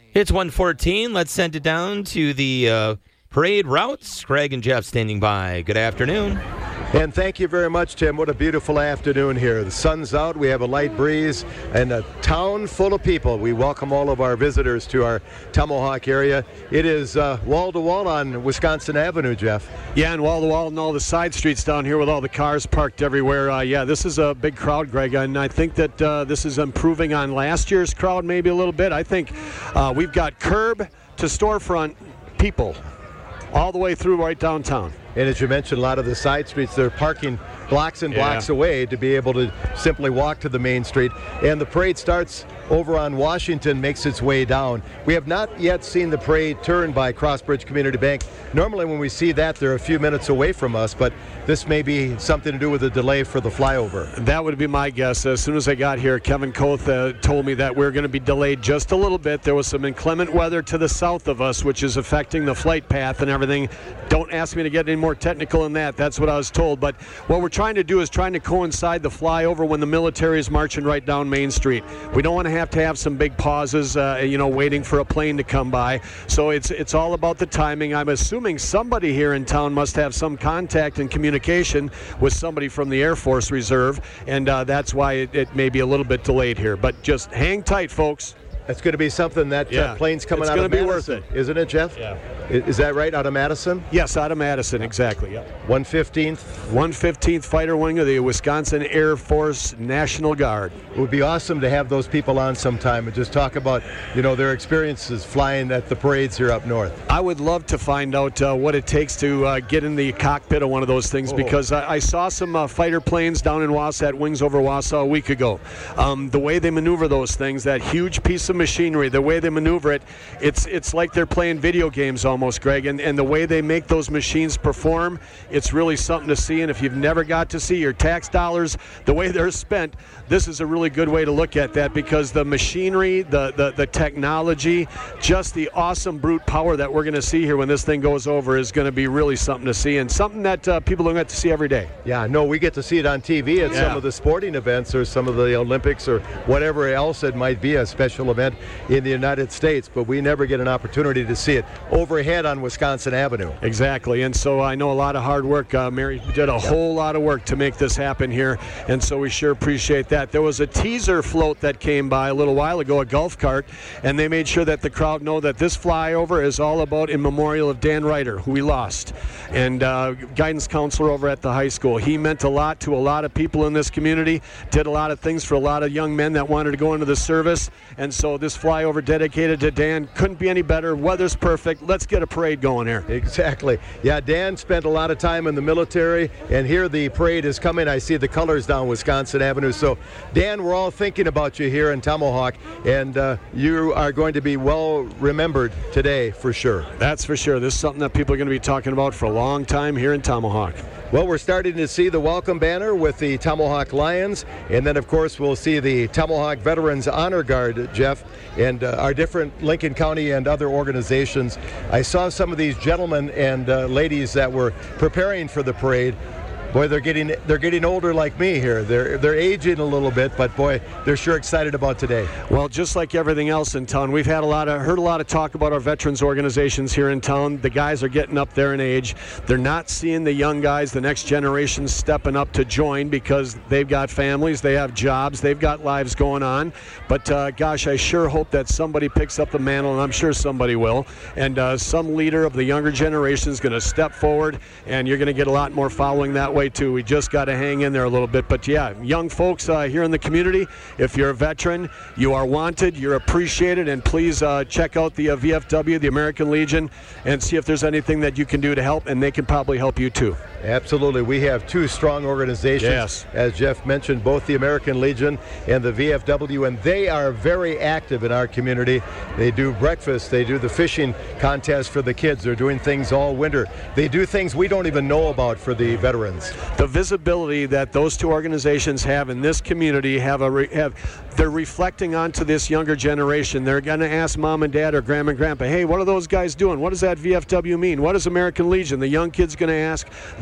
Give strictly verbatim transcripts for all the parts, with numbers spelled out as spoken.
It's one fourteen. Let's send it down to the uh, parade routes. Craig and Jeff standing by. Good afternoon. And thank you very much, Tim. What a beautiful afternoon here. The sun's out, we have a light breeze, and a town full of people. We welcome all of our visitors to our Tomahawk area. It is uh, wall-to-wall on Wisconsin Avenue, Jeff. Yeah, and wall-to-wall and all the side streets down here with all the cars parked everywhere. Uh, yeah, this is a big crowd, Greg, and I think that uh, this is improving on last year's crowd maybe a little bit. I think uh, we've got curb to storefront people all the way through right downtown. And as you mentioned, a lot of the side streets, they're parking blocks and blocks yeah. away to be able to simply walk to the main street. And the parade starts over on Washington, makes its way down. We have not yet seen the parade turn by Crossbridge Community Bank. Normally when we see that, they're a few minutes away from us, but this may be something to do with the delay for the flyover. That would be my guess. As soon as I got here, Kevin Koth uh, told me that we're going to be delayed just a little bit. There was some inclement weather to the south of us, which is affecting the flight path and everything. Don't ask me to get any more technical than that. That's what I was told. But what we're trying to do is trying to coincide the flyover when the military is marching right down Main Street. We don't want to have to have some big pauses, uh, you know, waiting for a plane to come by. So it's it's all about the timing. I'm assuming somebody here in town must have some contact and communication with somebody from the Air Force Reserve, and uh, that's why it, it may be a little bit delayed here. But just hang tight, folks. That's going to be something that yeah. uh, plane's coming it's out of be Madison, worth it. Isn't it, Jeff? Yeah. Is that right, out of Madison? Yes, out of Madison, exactly. Yep. one fifteenth? one fifteenth Fighter Wing of the Wisconsin Air Force National Guard. It would be awesome to have those people on sometime and just talk about, you know, their experiences flying at the parades here up north. I would love to find out uh, what it takes to uh, get in the cockpit of one of those things, oh. because I, I saw some uh, fighter planes down in Wausau at Wings Over Wausau a week ago. Um, the way they maneuver those things, that huge piece of machinery, the way they maneuver it, it's it's like they're playing video games almost, Greg, and, and the way they make those machines perform, it's really something to see. And if you've never got to see your tax dollars, the way they're spent, this is a really good way to look at that, because the machinery, the, the, the technology, just the awesome brute power that we're going to see here when this thing goes over is going to be really something to see, and something that uh, people don't get to see every day. Yeah, no, we get to see it on T V at yeah. some of the sporting events or some of the Olympics or whatever else it might be, a special event in the United States, but we never get an opportunity to see it overhead on Wisconsin Avenue. Exactly, and so I know a lot of hard work. Uh, Mary did a yep. whole lot of work to make this happen here, and so we sure appreciate that. There was a teaser float that came by a little while ago, a golf cart, and they made sure that the crowd know that this flyover is all about in memorial of Dan Ryder, who we lost, and uh, guidance counselor over at the high school. He meant a lot to a lot of people in this community, did a lot of things for a lot of young men that wanted to go into the service, and so this flyover dedicated to Dan couldn't be any better. Weather's perfect. Let's get a parade going here. Exactly. Yeah, Dan spent a lot of time in the military, and here the parade is coming. I see the colors down Wisconsin Avenue. So, Dan, we're all thinking about you here in Tomahawk, and uh, you are going to be well remembered today for sure. That's for sure. This is something that people are going to be talking about for a long time here in Tomahawk. Well, we're starting to see the welcome banner with the Tomahawk Lions, and then, of course, we'll see the Tomahawk Veterans Honor Guard, Jeff, and uh, our different Lincoln County and other organizations. I saw some of these gentlemen and uh, ladies that were preparing for the parade. Boy, they're getting they're getting older like me here. They're they're aging a little bit, but boy, they're sure excited about today. Well, just like everything else in town, we've had a lot of heard a lot of talk about our veterans organizations here in town. The guys are getting up there in age. They're not seeing the young guys, the next generation, stepping up to join because they've got families, they have jobs, they've got lives going on. But uh, gosh, I sure hope that somebody picks up the mantle, and I'm sure somebody will. And uh, some leader of the younger generation is going to step forward, and you're going to get a lot more following that way too. We just got to hang in there a little bit. But yeah, young folks uh, here in the community, if you're a veteran, you are wanted, you're appreciated, and please uh, check out the uh, V F W, the American Legion, and see if there's anything that you can do to help, and they can probably help you too. Absolutely. We have two strong organizations, yes. as Jeff mentioned, both the American Legion and the V F W, and they are very active in our community. They do breakfast, they do the fishing contest for the kids, they're doing things all winter. They do things we don't even know about for the veterans. The visibility that those two organizations have in this community have a re- have they're reflecting onto this younger generation. They're going to ask mom and dad or grandma and grandpa, hey, what are those guys doing? What does that V F W mean? What is American Legion? The young kid's going to ask, the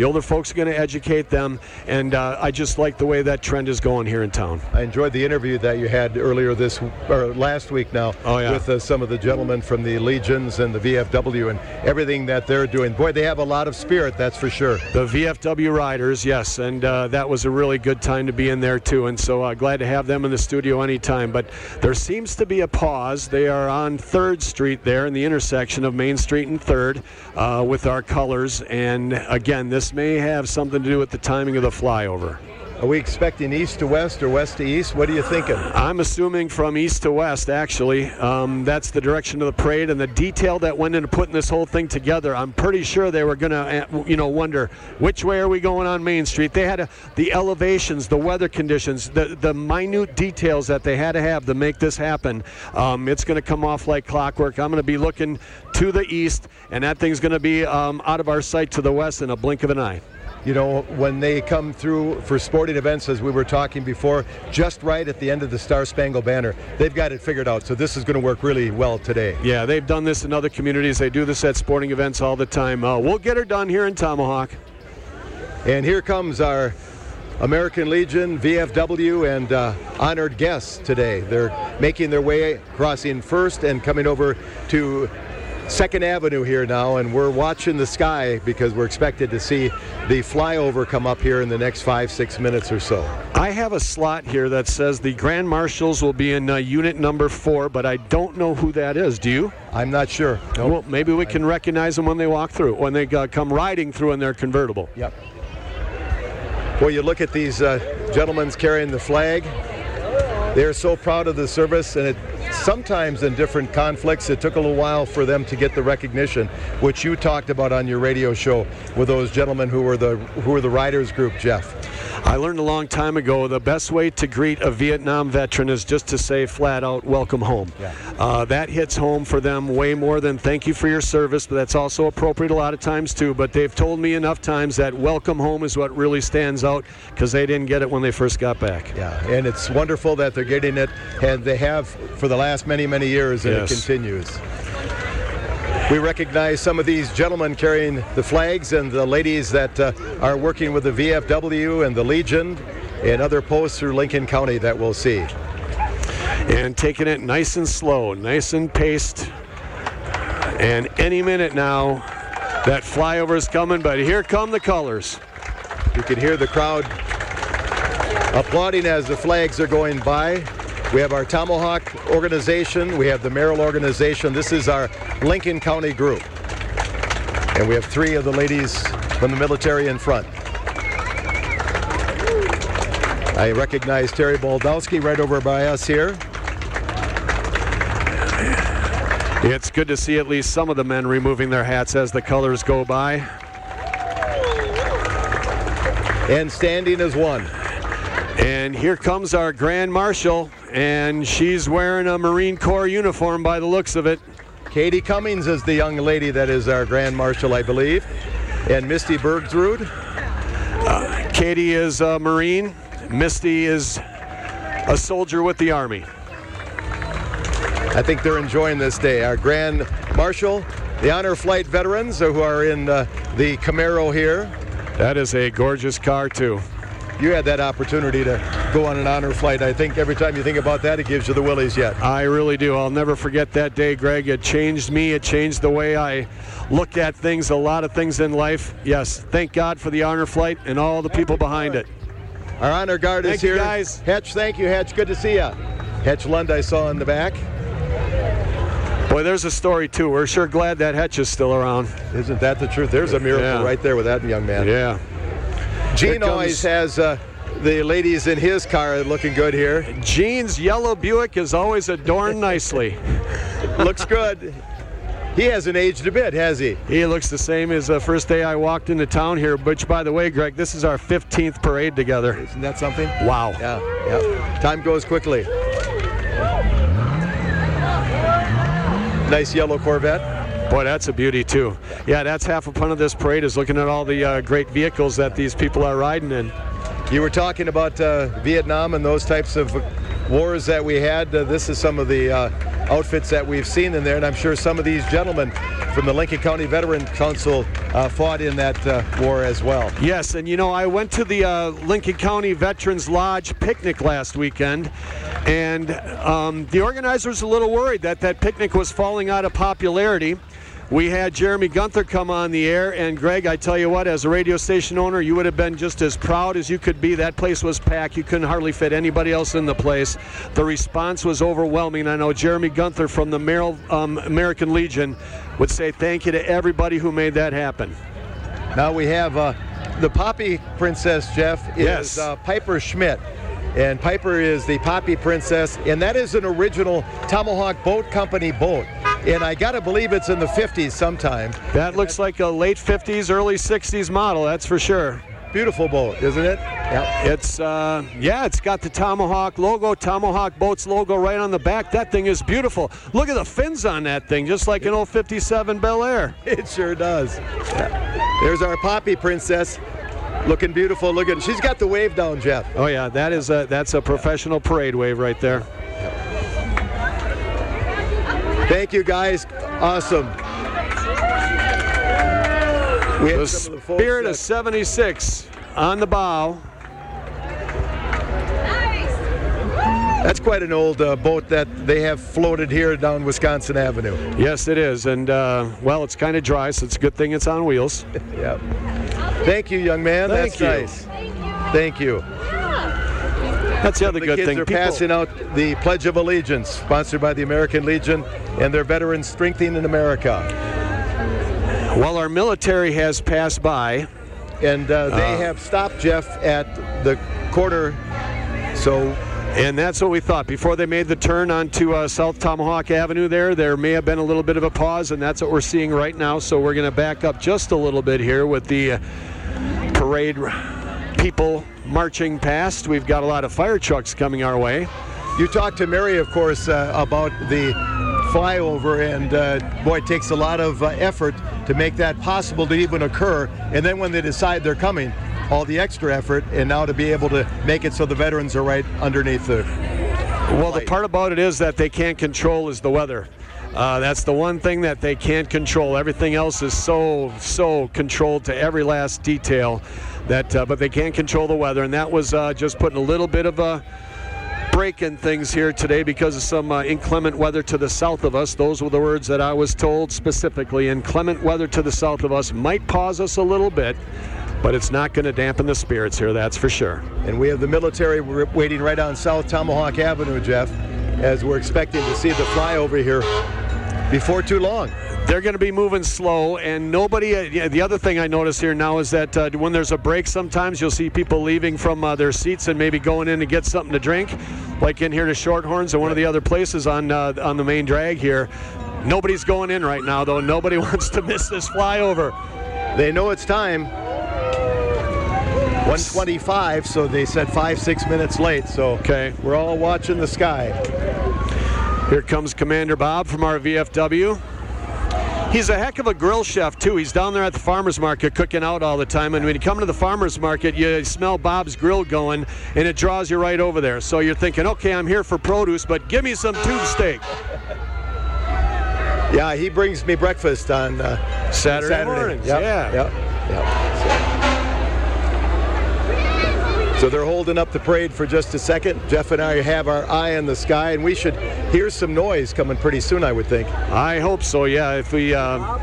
older folks are going to educate them, and uh, I just like the way that trend is going here in town. I enjoyed the interview that you had earlier this or last week now oh, yeah. with uh, some of the gentlemen from the Legions and the V F W and everything that they're doing. Boy, they have a lot of spirit, that's for sure. The V F W riders, yes, and uh, that was a really good time to be in there too, and so uh, glad to have them in the studio anytime. But there seems to be a pause. They are on third Street there in the intersection of Main Street and third uh, with our colors, and again, this may have something to do with the timing of the flyover. Are we expecting east to west or west to east? What are you thinking? I'm assuming from east to west, actually. Um, that's the direction of the parade, and the detail that went into putting this whole thing together. I'm pretty sure they were going to, you know, wonder which way are we going on Main Street. They had a, the elevations, the weather conditions, the the minute details that they had to have to make this happen. Um, it's going to come off like clockwork. I'm going to be looking to the east, and that thing's going to be um, out of our sight to the west in a blink of an eye. You know, when they come through for sporting events, as we were talking before, just right at the end of the Star Spangled Banner, they've got it figured out. So this is going to work really well today. Yeah, they've done this in other communities. They do this at sporting events all the time. Uh, we'll get her done here in Tomahawk. And here comes our American Legion, V F W, and uh, honored guests today. They're making their way, crossing First and coming over to Second Avenue here now, and we're watching the sky because we're expected to see the flyover come up here in the next five, six minutes or so. I have a slot here that says the Grand Marshals will be in uh, unit number four, but I don't know who that is. Do you? I'm not sure. Nope. Well, maybe we can recognize them when they walk through, when they uh, come riding through in their convertible. Yep. Well, you look at these uh, gentlemen carrying the flag. They're so proud of the service, and it sometimes in different conflicts, it took a little while for them to get the recognition, which you talked about on your radio show with those gentlemen who were the who were the riders group, Jeff. I learned a long time ago the best way to greet a Vietnam veteran is just to say flat out, welcome home. Yeah. Uh, that hits home for them way more than thank you for your service, but that's also appropriate a lot of times too. But they've told me enough times that welcome home is what really stands out because they didn't get it when they first got back. Yeah, and it's wonderful that they're getting it, and they have for the last many, many years, and yes. It continues. We recognize some of these gentlemen carrying the flags and the ladies that uh, are working with the V F W and the Legion and other posts through Lincoln County that we'll see. And taking it nice and slow, nice and paced. And any minute now, that flyover is coming, but here come the colors. You can hear the crowd applauding as the flags are going by. We have our Tomahawk organization, we have the Merrill organization. This is our Lincoln County group. And we have three of the ladies from the military in front. I recognize Terry Baldowski right over by us here. It's good to see at least some of the men removing their hats as the colors go by. And standing as one. And here comes our Grand Marshal, and she's wearing a Marine Corps uniform by the looks of it. Katie Cummings is the young lady that is our Grand Marshal, I believe. And Misty Bergsrud. Uh, Katie is a Marine. Misty is a soldier with the Army. I think they're enjoying this day. Our Grand Marshal, the Honor Flight veterans who are in uh, the Camaro here. That is a gorgeous car, too. You had that opportunity to go on an honor flight. I think every time you think about that, it gives you the willies yet. I really do. I'll never forget that day, Greg. It changed me. It changed the way I look at things, a lot of things in life. Yes, thank God for the honor flight and all the people behind it. Our honor guard thank is here. You guys. Hetch, thank you, Hetch. Good to see you. Hetch Lund I saw in the back. Boy, there's a story, too. We're sure glad that Hetch is still around. Isn't that the truth? There's a miracle yeah. right there with that young man. Yeah. Gene always has uh, the ladies in his car looking good here. Gene's yellow Buick is always adorned nicely. Looks good. He hasn't aged a bit, has he? He looks the same as the first day I walked into town here, which, by the way, Greg, this is our fifteenth parade together. Isn't that something? Wow. Yeah, yeah. Time goes quickly. Nice yellow Corvette. Boy, that's a beauty, too. Yeah, that's half a fun of this parade is looking at all the uh, great vehicles that these people are riding in. You were talking about uh, Vietnam and those types of wars that we had. Uh, this is some of the uh, outfits that we've seen in there, and I'm sure some of these gentlemen from the Lincoln County Veteran Council uh, fought in that uh, war as well. Yes, and you know, I went to the uh, Lincoln County Veterans Lodge picnic last weekend, and um, the organizers were a little worried that that picnic was falling out of popularity. We had Jeremy Gunther come on the air, and Greg, I tell you what, as a radio station owner, you would have been just as proud as you could be. That place was packed. You couldn't hardly fit anybody else in the place. The response was overwhelming. I know Jeremy Gunther from the Merrill, um, American Legion would say thank you to everybody who made that happen. Now we have uh, the Poppy Princess, Jeff, is Yes. uh, Piper Schmidt. And Piper is the Poppy Princess, and that is an original Tomahawk Boat Company boat. And I got to believe it's in the fifties sometime. That looks like a late fifties, early sixties model, that's for sure. Beautiful boat, isn't it? Yep. It's, uh, yeah, it's got the Tomahawk logo, Tomahawk Boats logo right on the back. That thing is beautiful. Look at the fins on that thing, just like an old fifty-seven Bel Air. It sure does. Yeah. There's our Poppy Princess. Looking beautiful, looking. She's got the wave down, Jeff. Oh yeah, that is a that's a professional parade wave right there. Thank you, guys. Awesome. We The have some of the folks Spirit that- of seventy-six on the bow. That's quite an old uh, boat that they have floated here down Wisconsin Avenue. Yes, it is, and uh, well, it's kind of dry, so it's a good thing it's on wheels. Yeah. Thank you, young man. Thank That's you. nice. Thank you. That's the other The good kids thing. are People- passing out the Pledge of Allegiance, sponsored by the American Legion and their Veterans Strengthening America. Well, our military has passed by. And uh, they Uh. have stopped, Jeff, at the corner. So And that's what we thought. Before they made the turn onto uh, South Tomahawk Avenue there, there may have been a little bit of a pause, and that's what we're seeing right now. So we're going to back up just a little bit here with the uh, parade people marching past. We've got a lot of fire trucks coming our way. you talked to Mary, of course, uh, about the flyover, and uh, boy, it takes a lot of uh, effort to make that possible to even occur. And then when they decide they're coming, all the extra effort, and now to be able to make it so the veterans are right underneath the Well, the light. part about it is that they can't control is the weather. Uh, that's the one thing that they can't control. Everything else is so, so controlled to every last detail. That, uh, but they can't control the weather, and that was uh, just putting a little bit of a break in things here today because of some uh, inclement weather to the south of us. Those were the words that I was told specifically. Inclement weather to the south of us might pause us a little bit, but it's not going to dampen the spirits here, that's for sure. And we have the military r- waiting right on South Tomahawk Avenue, Jeff, as we're expecting to see the flyover here before too long. They're going to be moving slow, and nobody, uh, yeah, the other thing I notice here now is that uh, when there's a break, sometimes you'll see people leaving from uh, their seats and maybe going in to get something to drink, like in here to Shorthorns or one of the other places on uh, on the main drag here. Nobody's going in right now, though. Nobody wants to miss this flyover. They know it's time. one twenty-five, so they said five, six minutes late. So Okay. we're all watching the sky. Here comes Commander Bob from our V F W. He's a heck of a grill chef, too. He's down there at the farmer's market cooking out all the time. And when you come to the farmer's market, you smell Bob's grill going, and it draws you right over there. So you're thinking, okay, I'm here for produce, but give me some tube steak. Yeah, he brings me breakfast on uh, Saturday, Saturday. mornings, Yep, yeah. Yep, yep. So, so they're holding up the parade for just a second. Jeff and I have our eye on the sky, and we should hear some noise coming pretty soon, I would think. I hope so, yeah. If we, uh,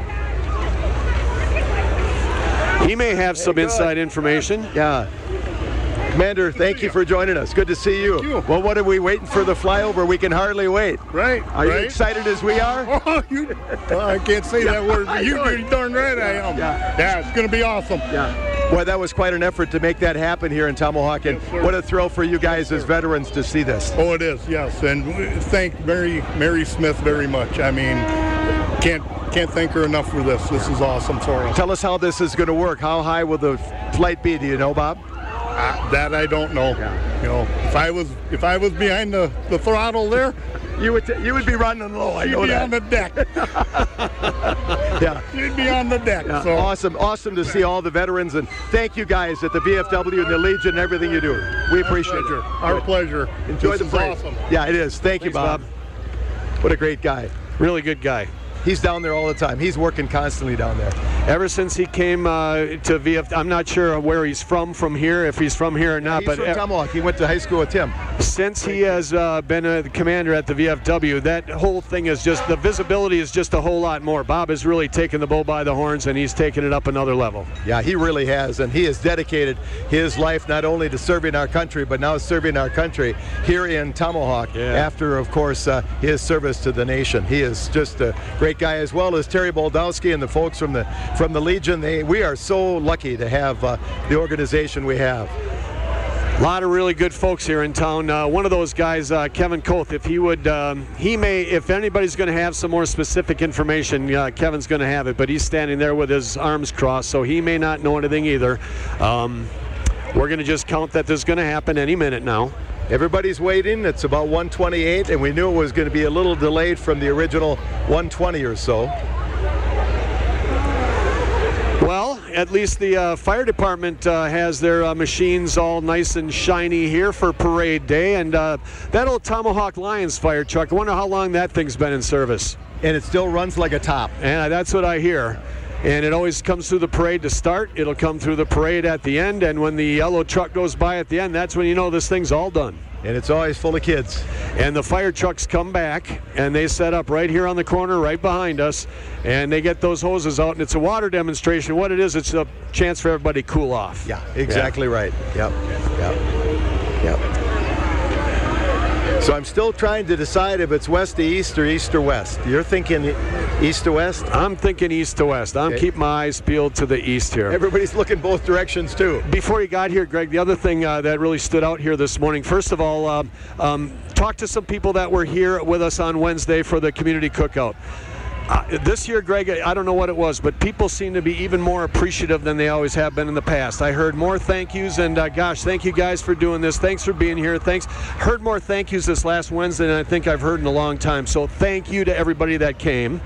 he may have some Hey, good. inside information. Yeah. Commander, thank you for joining us. Good to see you. you. Well, what are we waiting for the flyover? We can hardly wait. Right. Are you right. excited as we are? Oh, you, well, I can't say that word, but you, you're darn right I am. Yeah. Yeah, it's going to be awesome. Yeah. Boy, that was quite an effort to make that happen here in Tomahawk, and Yes, sir. what a thrill for you guys as veterans to see this. Oh, it is, yes. And we thank Mary Mary Smith very much. I mean, can't can't thank her enough for this. This is awesome for us. Tell us how this is going to work. How high will the flight be? Do you know, Bob? Uh, that I don't know. Yeah. You know, if I was if I was behind the, the throttle there, You would t- you would be running low. I you'd know be that. on the deck. Yeah. We'd be on the deck. Yeah. So. Awesome, awesome to see all the veterans, and thank you guys at the V F W and the Legion and everything you do. We appreciate Our pleasure. it. Our Good. pleasure. Enjoy this the is parade. awesome. Yeah, it is. Thank Thanks, you, Bob. Bob. What a great guy. Really good guy. He's down there all the time. He's working constantly down there. Ever since he came uh, to V F, I'm not sure where he's from from here, if he's from here or not. He's but from e- Tomahawk. He went to high school with Tim. since he has uh, been a commander at the V F W, that whole thing is just, the visibility is just a whole lot more. Bob has really taken the bull by the horns, and he's taken it up another level. Yeah, he really has, and he has dedicated his life not only to serving our country, but now serving our country here in Tomahawk. Yeah. After, of course, uh, his service to the nation. He is just a great guy, as well as Terry Boldowski and the folks from the from the Legion. They, we are so lucky to have uh, the organization we have. A lot of really good folks here in town. Uh, one of those guys, uh, Kevin Koth, if he would, um, he may, if anybody's going to have some more specific information, uh, Kevin's going to have it, but he's standing there with his arms crossed, so he may not know anything either. Um, we're going to just count that this is going to happen any minute now. Everybody's waiting. It's about one twenty-eight, and we knew it was going to be a little delayed from the original one twenty or so. Well, at least the uh, fire department uh, has their uh, machines all nice and shiny here for parade day, and uh, that old Tomahawk Lions fire truck, I wonder how long that thing's been in service. And it still runs like a top. And that's what I hear. And it always comes through the parade to start. It'll come through the parade at the end, and when the yellow truck goes by at the end, that's when you know this thing's all done. And it's always full of kids. And the fire trucks come back, and they set up right here on the corner, right behind us, and they get those hoses out, and it's a water demonstration. What it is, it's a chance for everybody to cool off. Yeah, exactly yeah. right. Yep, yep, yep. So I'm still trying to decide if it's west to east or east to west. You're thinking east to west? I'm thinking east to west. I'm okay. keeping my eyes peeled to the east here. Everybody's looking both directions, too. Before you got here, Greg, the other thing uh, that really stood out here this morning, first of all, um, um, talk to some people that were here with us on Wednesday for the community cookout. Uh, this year, Greg, I don't know what it was, but people seem to be even more appreciative than they always have been in the past. I heard more thank yous, and uh, gosh, thank you guys for doing this. Thanks for being here. Thanks. Heard more thank yous this last Wednesday than I think I've heard in a long time. So thank you to everybody that came.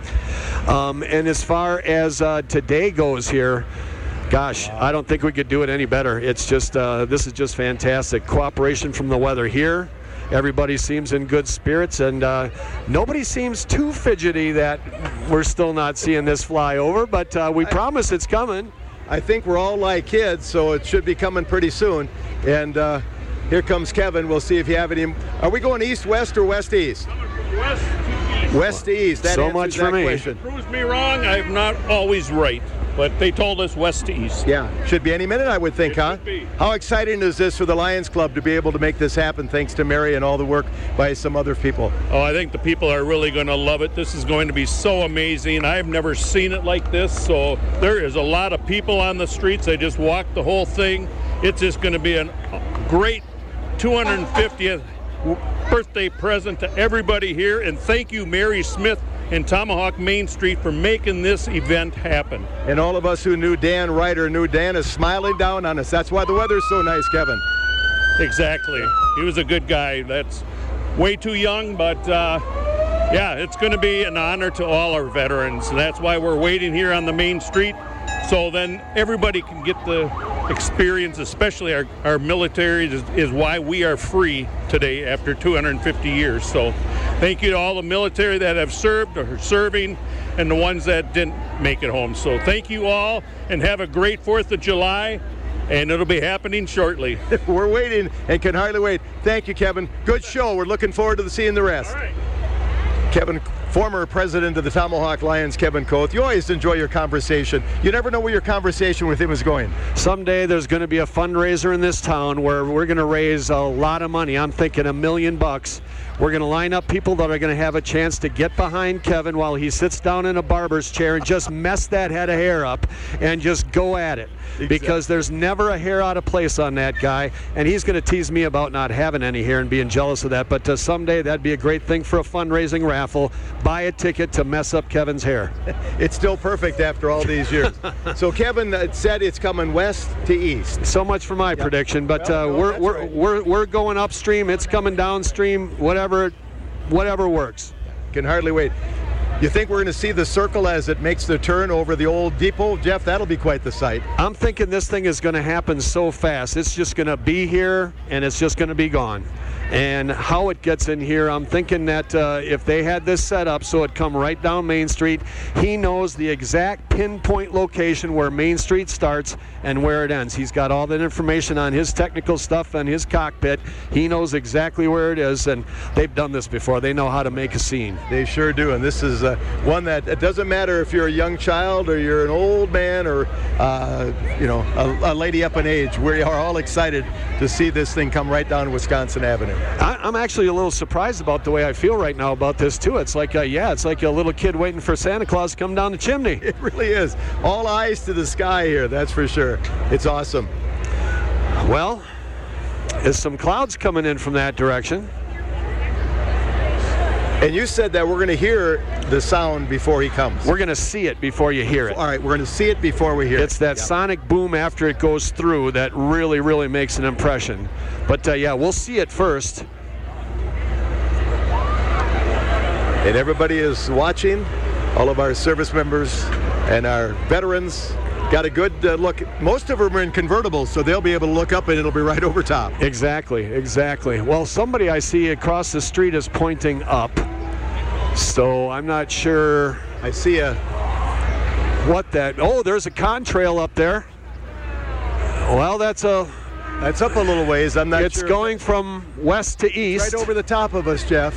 Um, and as far as uh, today goes here, gosh, I don't think we could do it any better. It's just, uh, this is just fantastic. Cooperation from the weather here. Everybody seems in good spirits, and uh, nobody seems too fidgety that we're still not seeing this fly over, but uh, we I, promise it's coming. I think we're all like kids, so it should be coming pretty soon. And uh, here comes Kevin. We'll see if you have any. Are we going east, west, or west, east? West to east. West to east. That so much for me. Question. Proves me wrong. I'm not always right, but they told us west to east. Yeah, should be any minute, I would think, it huh? Should be. How exciting is this for the Lions Club to be able to make this happen, thanks to Mary and all the work by some other people? Oh, I think the people are really going to love it. This is going to be so amazing. I've never seen it like this, so there is a lot of people on the streets. They just walked the whole thing. It's just going to be a great two hundred fiftieth birthday present to everybody here, and thank you, Mary Smith and Tomahawk Main Street, for making this event happen. And all of us who knew Dan Ryder knew Dan is smiling down on us. That's why the weather's so nice, Kevin. Exactly. He was a good guy. That's way too young, but uh, yeah, it's going to be an honor to all our veterans. And that's why we're waiting here on the main street, so then everybody can get the experience, especially our, our military, is, is why we are free today after two hundred fifty years. So thank you to all the military that have served or are serving, and the ones that didn't make it home. So thank you all, and have a great fourth of July, and it'll be happening shortly. We're waiting and can hardly wait. Thank you, Kevin. Good show. We're looking forward to seeing the rest. All right. Kevin, former president of the Tomahawk Lions, Kevin Koth. You always enjoy your conversation. You never know where your conversation with him is going. Someday there's going to be a fundraiser in this town where we're going to raise a lot of money. I'm thinking a million bucks. We're going to line up people that are going to have a chance to get behind Kevin while he sits down in a barber's chair and just mess that head of hair up and just go at it. Exactly. Because there's never a hair out of place on that guy, and he's going to tease me about not having any hair and being jealous of that. But uh, someday that'd be a great thing for a fundraising raffle. Buy a ticket to mess up Kevin's hair. It's still perfect after all these years. So Kevin uh, said it's coming west to east. So much for my yeah. prediction, but well, uh, no, we're we're, right. we're we're going upstream. It's coming downstream. Whatever, whatever works. Can hardly wait. You think we're going to see the circle as it makes the turn over the old depot? Jeff, that'll be quite the sight. I'm thinking this thing is going to happen so fast. It's just going to be here, and it's just going to be gone. And how it gets in here, I'm thinking that uh, if they had this set up so it come right down Main Street, he knows the exact pinpoint location where Main Street starts and where it ends. He's got all that information on his technical stuff and his cockpit. He knows exactly where it is, and they've done this before. They know how to make a scene. They sure do, and this is uh, one that it doesn't matter if you're a young child or you're an old man or uh, you know a, a lady up in age. We are all excited to see this thing come right down Wisconsin Avenue. I, I'm actually a little surprised about the way I feel right now about this too. It's like, a, yeah, it's like a little kid waiting for Santa Claus to come down the chimney. It really is. All eyes to the sky here, that's for sure. It's awesome. Well, there's some clouds coming in from that direction. And you said that we're going to hear the sound before he comes. We're going to see it before you hear it. All right, we're going to see it before we hear it's it. It's that yep. sonic boom after it goes through that really, really makes an impression. But uh, yeah, we'll see it first. And everybody is watching. All of our service members and our veterans got a good uh, look. Most of them are in convertibles, so they'll be able to look up and it'll be right over top. Exactly, exactly. Well, somebody I see across the street is pointing up. So I'm not sure. I see a... What that... Oh, there's a contrail up there. Well, that's a... That's up a little ways. I'm not it's sure. It's going from west to east. Right over the top of us, Jeff.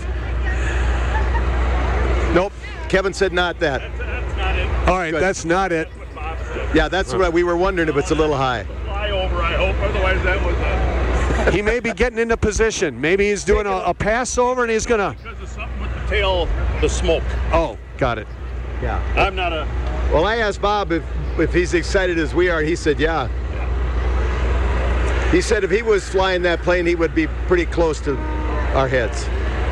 Nope. Kevin said not that. That's, that's not it. All right, Good. That's not it. Yeah, that's what we were wondering if it's a little high. Flyover, I hope. Otherwise, that was a... He may be getting into position. Maybe he's doing a, a pass over and he's going to... Because of something with the tail, the smoke. Oh, got it. Yeah. I'm not a... Well, I asked Bob if, if he's excited as we are, and he said, yeah. He said if he was flying that plane, he would be pretty close to our heads.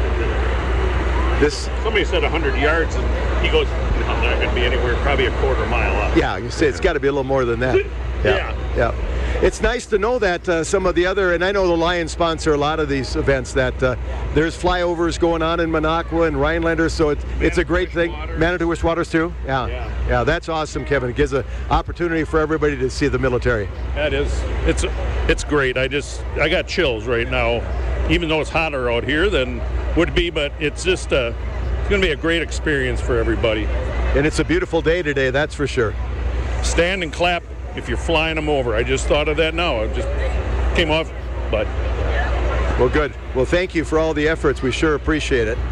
This. Somebody said one hundred yards, and he goes, no, they're not going to be anywhere, probably a quarter mile up. Yeah, you say it's got to be a little more than that. Yeah. Yeah. yeah. It's nice to know that uh, some of the other, and I know the Lions sponsor a lot of these events, that uh, there's flyovers going on in Minocqua and Rhinelander, so it's, it's a great thing. Manitowish Waters too? Yeah. yeah. Yeah, that's awesome, Kevin. It gives an opportunity for everybody to see the military. That is, it's it's great. I just, I got chills right now, even though it's hotter out here than would be, but it's just, uh, it's going to be a great experience for everybody. And it's a beautiful day today, that's for sure. Stand and clap if you're flying them over. I just thought of that now. It just came off, but. Well, good. Well, thank you for all the efforts. We sure appreciate it.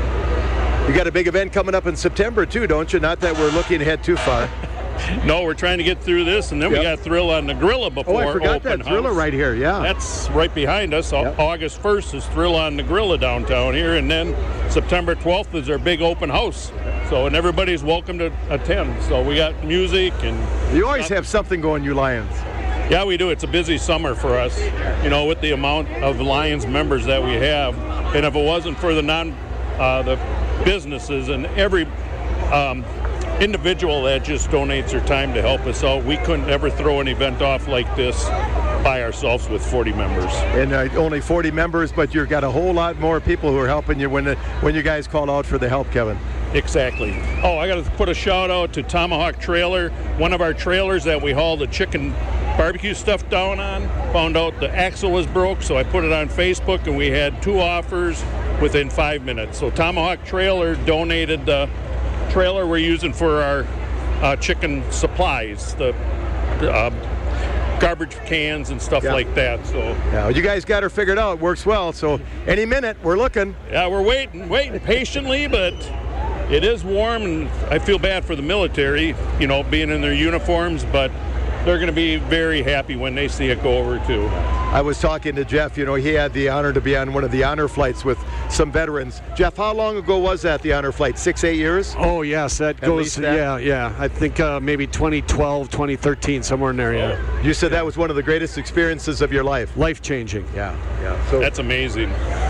You got a big event coming up in September, too, don't you? Not that we're looking ahead too far. No, we're trying to get through this, and then yep. we got Thrill on the Grilla before. Oh, I forgot open that. Thriller house. right here, yeah. That's right behind us. Yep. August first is Thrill on the Grilla downtown here, and then September twelfth is our big open house. So, and everybody's welcome to attend. So we got music and... You always have something going, you Lions. Yeah, we do. It's a busy summer for us, you know, with the amount of Lions members that we have. And if it wasn't for the non, uh, the businesses and every um, individual that just donates their time to help us out, we couldn't ever throw an event off like this by ourselves with forty members. And uh, only forty members, but you've got a whole lot more people who are helping you when the, when you guys call out for the help, Kevin. Exactly. Oh, I got to put a shout out to Tomahawk Trailer, one of our trailers that we haul the chicken barbecue stuff down on. Found out the axle was broke, so I put it on Facebook, and we had two offers within five minutes. So Tomahawk Trailer donated the trailer we're using for our uh, chicken supplies, the uh, garbage cans and stuff yeah. like that. So yeah, you guys got her figured out. It works well. So any minute, we're looking. Yeah, we're waiting, waiting patiently, but it is warm, and I feel bad for the military, you know, being in their uniforms, but they're going to be very happy when they see it go over, too. I was talking to Jeff. You know, he had the honor to be on one of the honor flights with some veterans. Jeff, how long ago was that, the honor flight? Six, eight years? Oh, yes. That At goes, that? yeah, yeah. I think uh, maybe twenty twelve, twenty thirteen, somewhere in there, yeah. You said yeah. that was one of the greatest experiences of your life. Life-changing. Yeah, yeah. So that's amazing.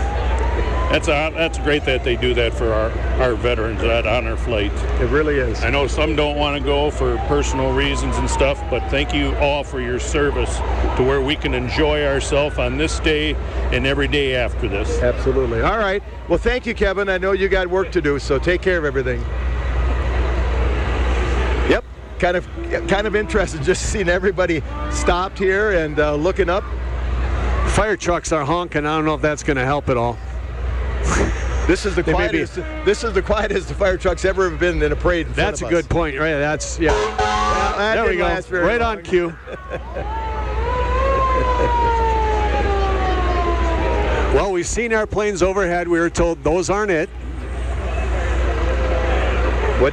That's a, that's great that they do that for our, our veterans, that honor flight. It really is. I know some don't want to go for personal reasons and stuff, but thank you all for your service to where we can enjoy ourselves on this day and every day after this. Absolutely. All right. Well, thank you, Kevin. I know you got work to do, so take care of everything. kind of kind of interested just seeing everybody stopped here and uh, looking up. Fire trucks are honking. I don't know if that's going to help at all. This is the They may be- quietest. This is the quietest the fire truck's ever been in a parade. In front That's a of good us. point, right? That's yeah. That There we didn't go. last very Right long. on cue. Well, we've seen airplanes overhead. We were told those aren't it. What?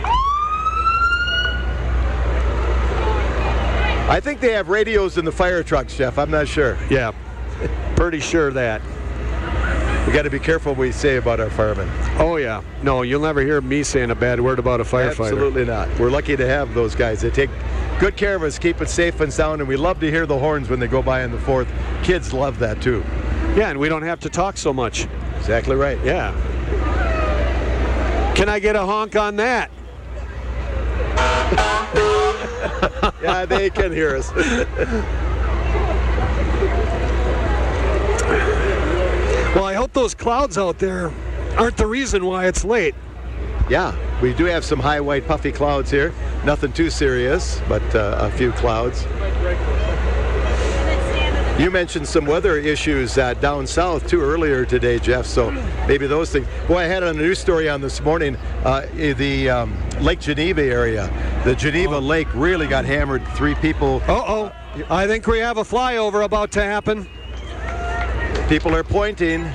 I think they have radios in the fire trucks, Jeff. I'm not sure. Yeah, pretty sure of that. We got to be careful what we say about our firemen. Oh yeah, no, you'll never hear me saying a bad word about a firefighter. Absolutely not. We're lucky to have those guys. They take good care of us, keep it safe and sound, and we love to hear the horns when they go by on the fourth. Kids love that too. Yeah, and we don't have to talk so much. Exactly right. Yeah. Can I get a honk on that? Yeah, they can hear us. Well, I hope those clouds out there aren't the reason why it's late. Yeah, we do have some high white puffy clouds here. Nothing too serious, but uh, a few clouds. You mentioned some weather issues uh, down south too earlier today, Jeff, so maybe those things. Boy, I had a news story on this morning, uh, the um, Lake Geneva area. The Geneva Oh. Lake really got hammered. Three people, Uh-oh. I think we have a flyover about to happen. people are pointing.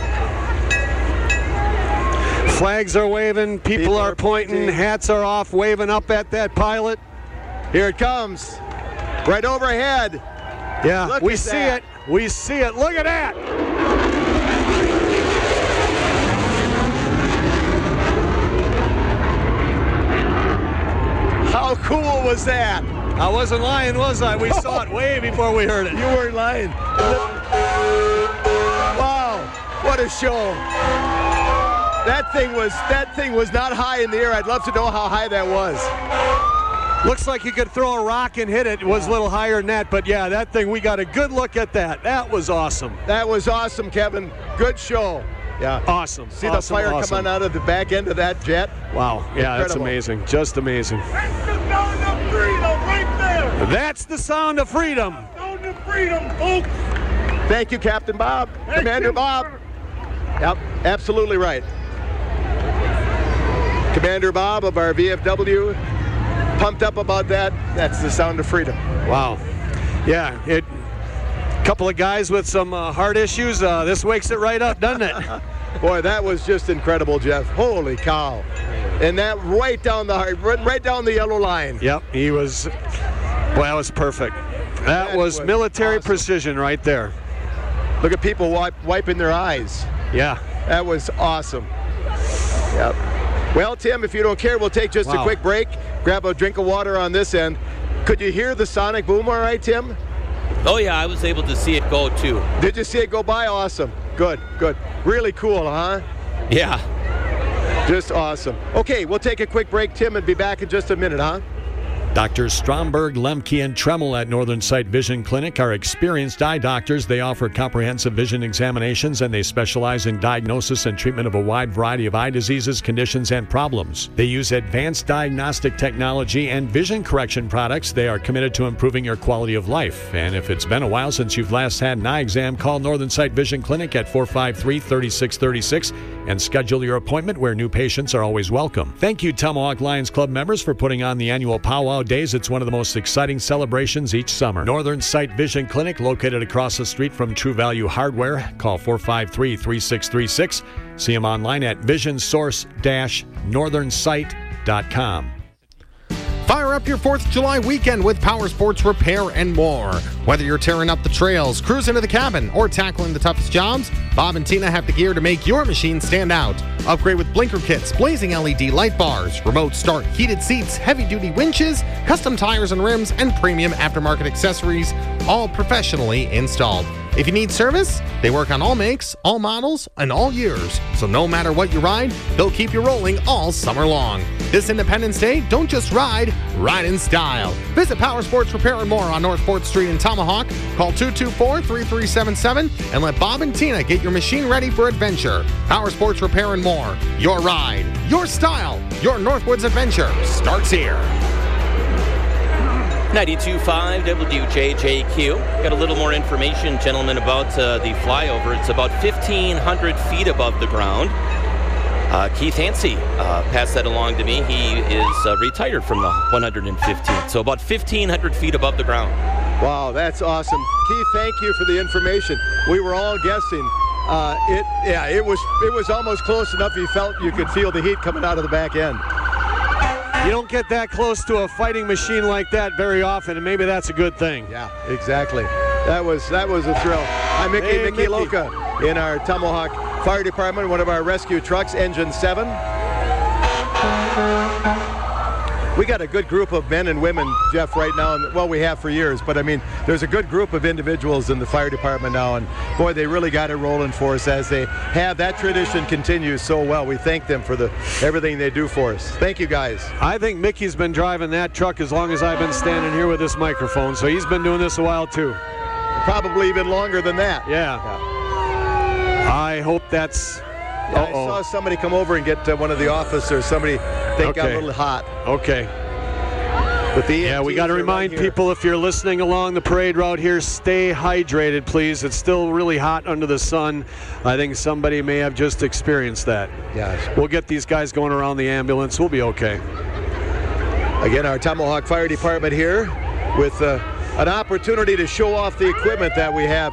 Flags are waving, people, People are are pointing, pointing. hats are off, waving up at that pilot. Here it comes, right overhead. Yeah, Look we at see that. it. We see it. Look at that. How cool was that? I wasn't lying, was I? We saw it way before we heard it. You weren't lying. Wow, what a show. That thing was that thing was not high in the air. I'd love to know how high that was. Looks like you could throw a rock and hit it. It was a little higher than that, but yeah, that thing, we got a good look at that. That was awesome. That was awesome, Kevin. Good show. Yeah. Awesome. See awesome, the fire awesome. come on out of the back end of that jet? Wow. Yeah, that's Incredible. amazing. Just amazing. That's the sound of freedom right there. That's the sound of freedom. Sound of freedom, folks. Thank you, Captain Bob. Thank Commander you, Bob. sir. Yep, absolutely right. Commander Bob of our V F W, pumped up about that. That's the sound of freedom. Wow. Yeah, it. Couple of guys with some uh, heart issues. Uh, this wakes it right up, doesn't it? Boy, that was just incredible, Jeff. Holy cow. And that right down the heart, right right down the yellow line. Yep, he was. Boy, that was perfect. That, That was, was military awesome. precision right there. Look at people wipe, wiping their eyes. Yeah. That was awesome. Yep. Well, Tim, if you don't care, we'll take just Wow. a quick break. Grab a drink of water on this end. Could you hear the sonic boom all right, Tim? Oh, yeah, I was able to see it go, too. Did you see it go by? Awesome. Good, good. Really cool, huh? Yeah. Just awesome. Okay, we'll take a quick break, Tim, and be back in just a minute, huh? Doctors Stromberg, Lemke, and Tremmel at Northern Sight Vision Clinic are experienced eye doctors. They offer comprehensive vision examinations, and they specialize in diagnosis and treatment of a wide variety of eye diseases, conditions, and problems. They use advanced diagnostic technology and vision correction products. They are committed to improving your quality of life. And if it's been a while since you've last had an eye exam, call Northern Sight Vision Clinic at four five three, three six three six and schedule your appointment, where new patients are always welcome. Thank you, Tomahawk Lions Club members, for putting on the annual Powwow Days. It's one of the most exciting celebrations each summer. Northern Sight Vision Clinic, located across the street from True Value Hardware. Call four five three, three six three six. See them online at vision source dash northern sight dot com. Fire up your fourth of July weekend with Power Sports Repair and More. Whether you're tearing up the trails, cruising to the cabin, or tackling the toughest jobs, Bob and Tina have the gear to make your machine stand out. Upgrade with blinker kits, blazing L E D light bars, remote start heated seats, heavy-duty winches, custom tires and rims, and premium aftermarket accessories, all professionally installed. If you need service, they work on all makes, all models, and all years. So no matter what you ride, they'll keep you rolling all summer long. This Independence Day, don't just ride, ride in style. Visit Power Sports Repair and More on North fourth Street in Tomahawk. Call two two four, three three seven seven and let Bob and Tina get your machine ready for adventure. Power Sports Repair and More. Your ride, your style, your Northwoods adventure starts here. ninety-two point five W J J Q. Got a little more information, gentlemen, about uh, the flyover. It's about fifteen hundred feet above the ground. Uh, Keith Hansey uh, passed that along to me. He is uh, retired from the one hundred fifteenth, so about fifteen hundred feet above the ground. Wow, that's awesome. Keith, thank you for the information. We were all guessing. Uh, it, yeah, it was it was almost close enough. You felt you could feel the heat coming out of the back end. You don't get that close to a fighting machine like that very often, and maybe that's a good thing. Yeah, exactly. That was that was a thrill. I'm Mickey, Hey, Mickey, Mickey. Loca in our Tomahawk Fire Department, one of our rescue trucks, engine seven. We got a good group of men and women, Jeff, right now. And, well, we have for years, but I mean, there's a good group of individuals in the fire department now, and boy, they really got it rolling for us as they have. That tradition continues so well. We thank them for the everything they do for us. Thank you, guys. I think Mickey's been driving that truck as long as I've been standing here with this microphone, so he's been doing this a while too. Probably even longer than that. Yeah. Yeah. I hope that's... Yeah, I Uh-oh. saw somebody come over and get uh, one of the officers. Somebody, they got Okay. a little hot. Okay. But the Yeah, we E M Ts got to are remind right here. people, if you're listening along the parade route here, stay hydrated, please. It's still really hot under the sun. I think somebody may have just experienced that. Yeah. We'll get these guys going around the ambulance. We'll be okay. Again, our Tomahawk Fire Department here with uh, an opportunity to show off the equipment that we have.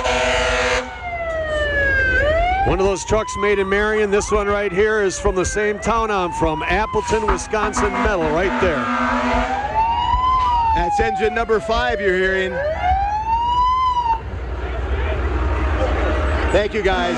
One of those trucks made in Marion. This one right here is from the same town I'm from, Appleton, Wisconsin Metal, right there. That's engine number five you're hearing. Thank you, guys.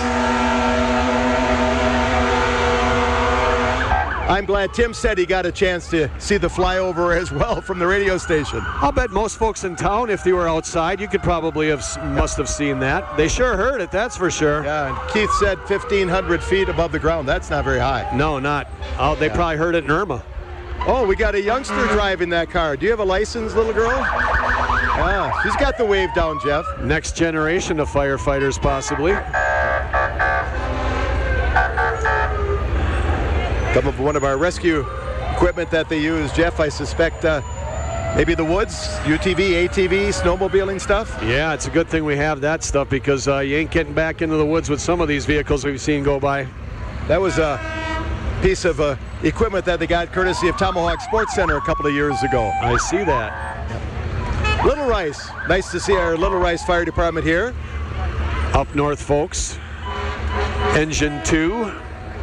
I'm glad Tim said he got a chance to see the flyover as well from the radio station. I'll bet most folks in town, if they were outside, you could probably have must have seen that. They sure heard it, that's for sure. Yeah, and Keith said fifteen hundred feet above the ground. That's not very high. No, not. Oh, they Yeah. probably heard it in Irma. Oh, we got a youngster driving that car. Do you have a license, little girl? Yeah, she's got the wave down, Jeff. Next generation of firefighters, possibly. Some of one of our rescue equipment that they use, Jeff, I suspect uh, maybe the woods, U T V, A T V, snowmobiling stuff. Yeah, it's a good thing we have that stuff because uh, you ain't getting back into the woods with some of these vehicles we've seen go by. That was a piece of uh, equipment that they got courtesy of Tomahawk Sports Center a couple of years ago. I see that. Little Rice, nice to see our Little Rice Fire Department here. Up north, folks. Engine two.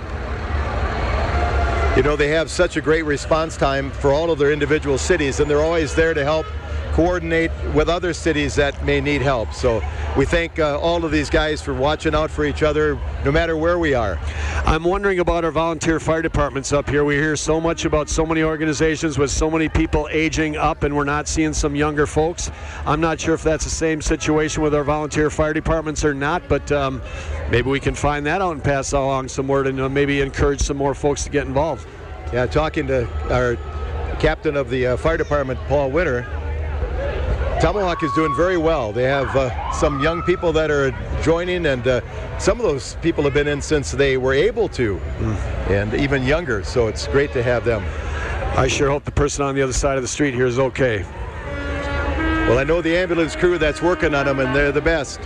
You know, they have such a great response time for all of their individual cities, and they're always there to help coordinate with other cities that may need help. So we thank uh, all of these guys for watching out for each other no matter where we are. I'm wondering about our volunteer fire departments up here. We hear so much about so many organizations with so many people aging up, and we're not seeing some younger folks. I'm not sure if that's the same situation with our volunteer fire departments or not, but um, maybe we can find that out and pass along some word and uh, maybe encourage some more folks to get involved. Yeah, talking to our captain of the uh, fire department, Paul Winter, Tomahawk is doing very well. They have uh, some young people that are joining, and uh, some of those people have been in since they were able to, mm. and even younger, so it's great to have them. I sure hope the person on the other side of the street here is okay. Well, I know the ambulance crew that's working on them, and they're the best.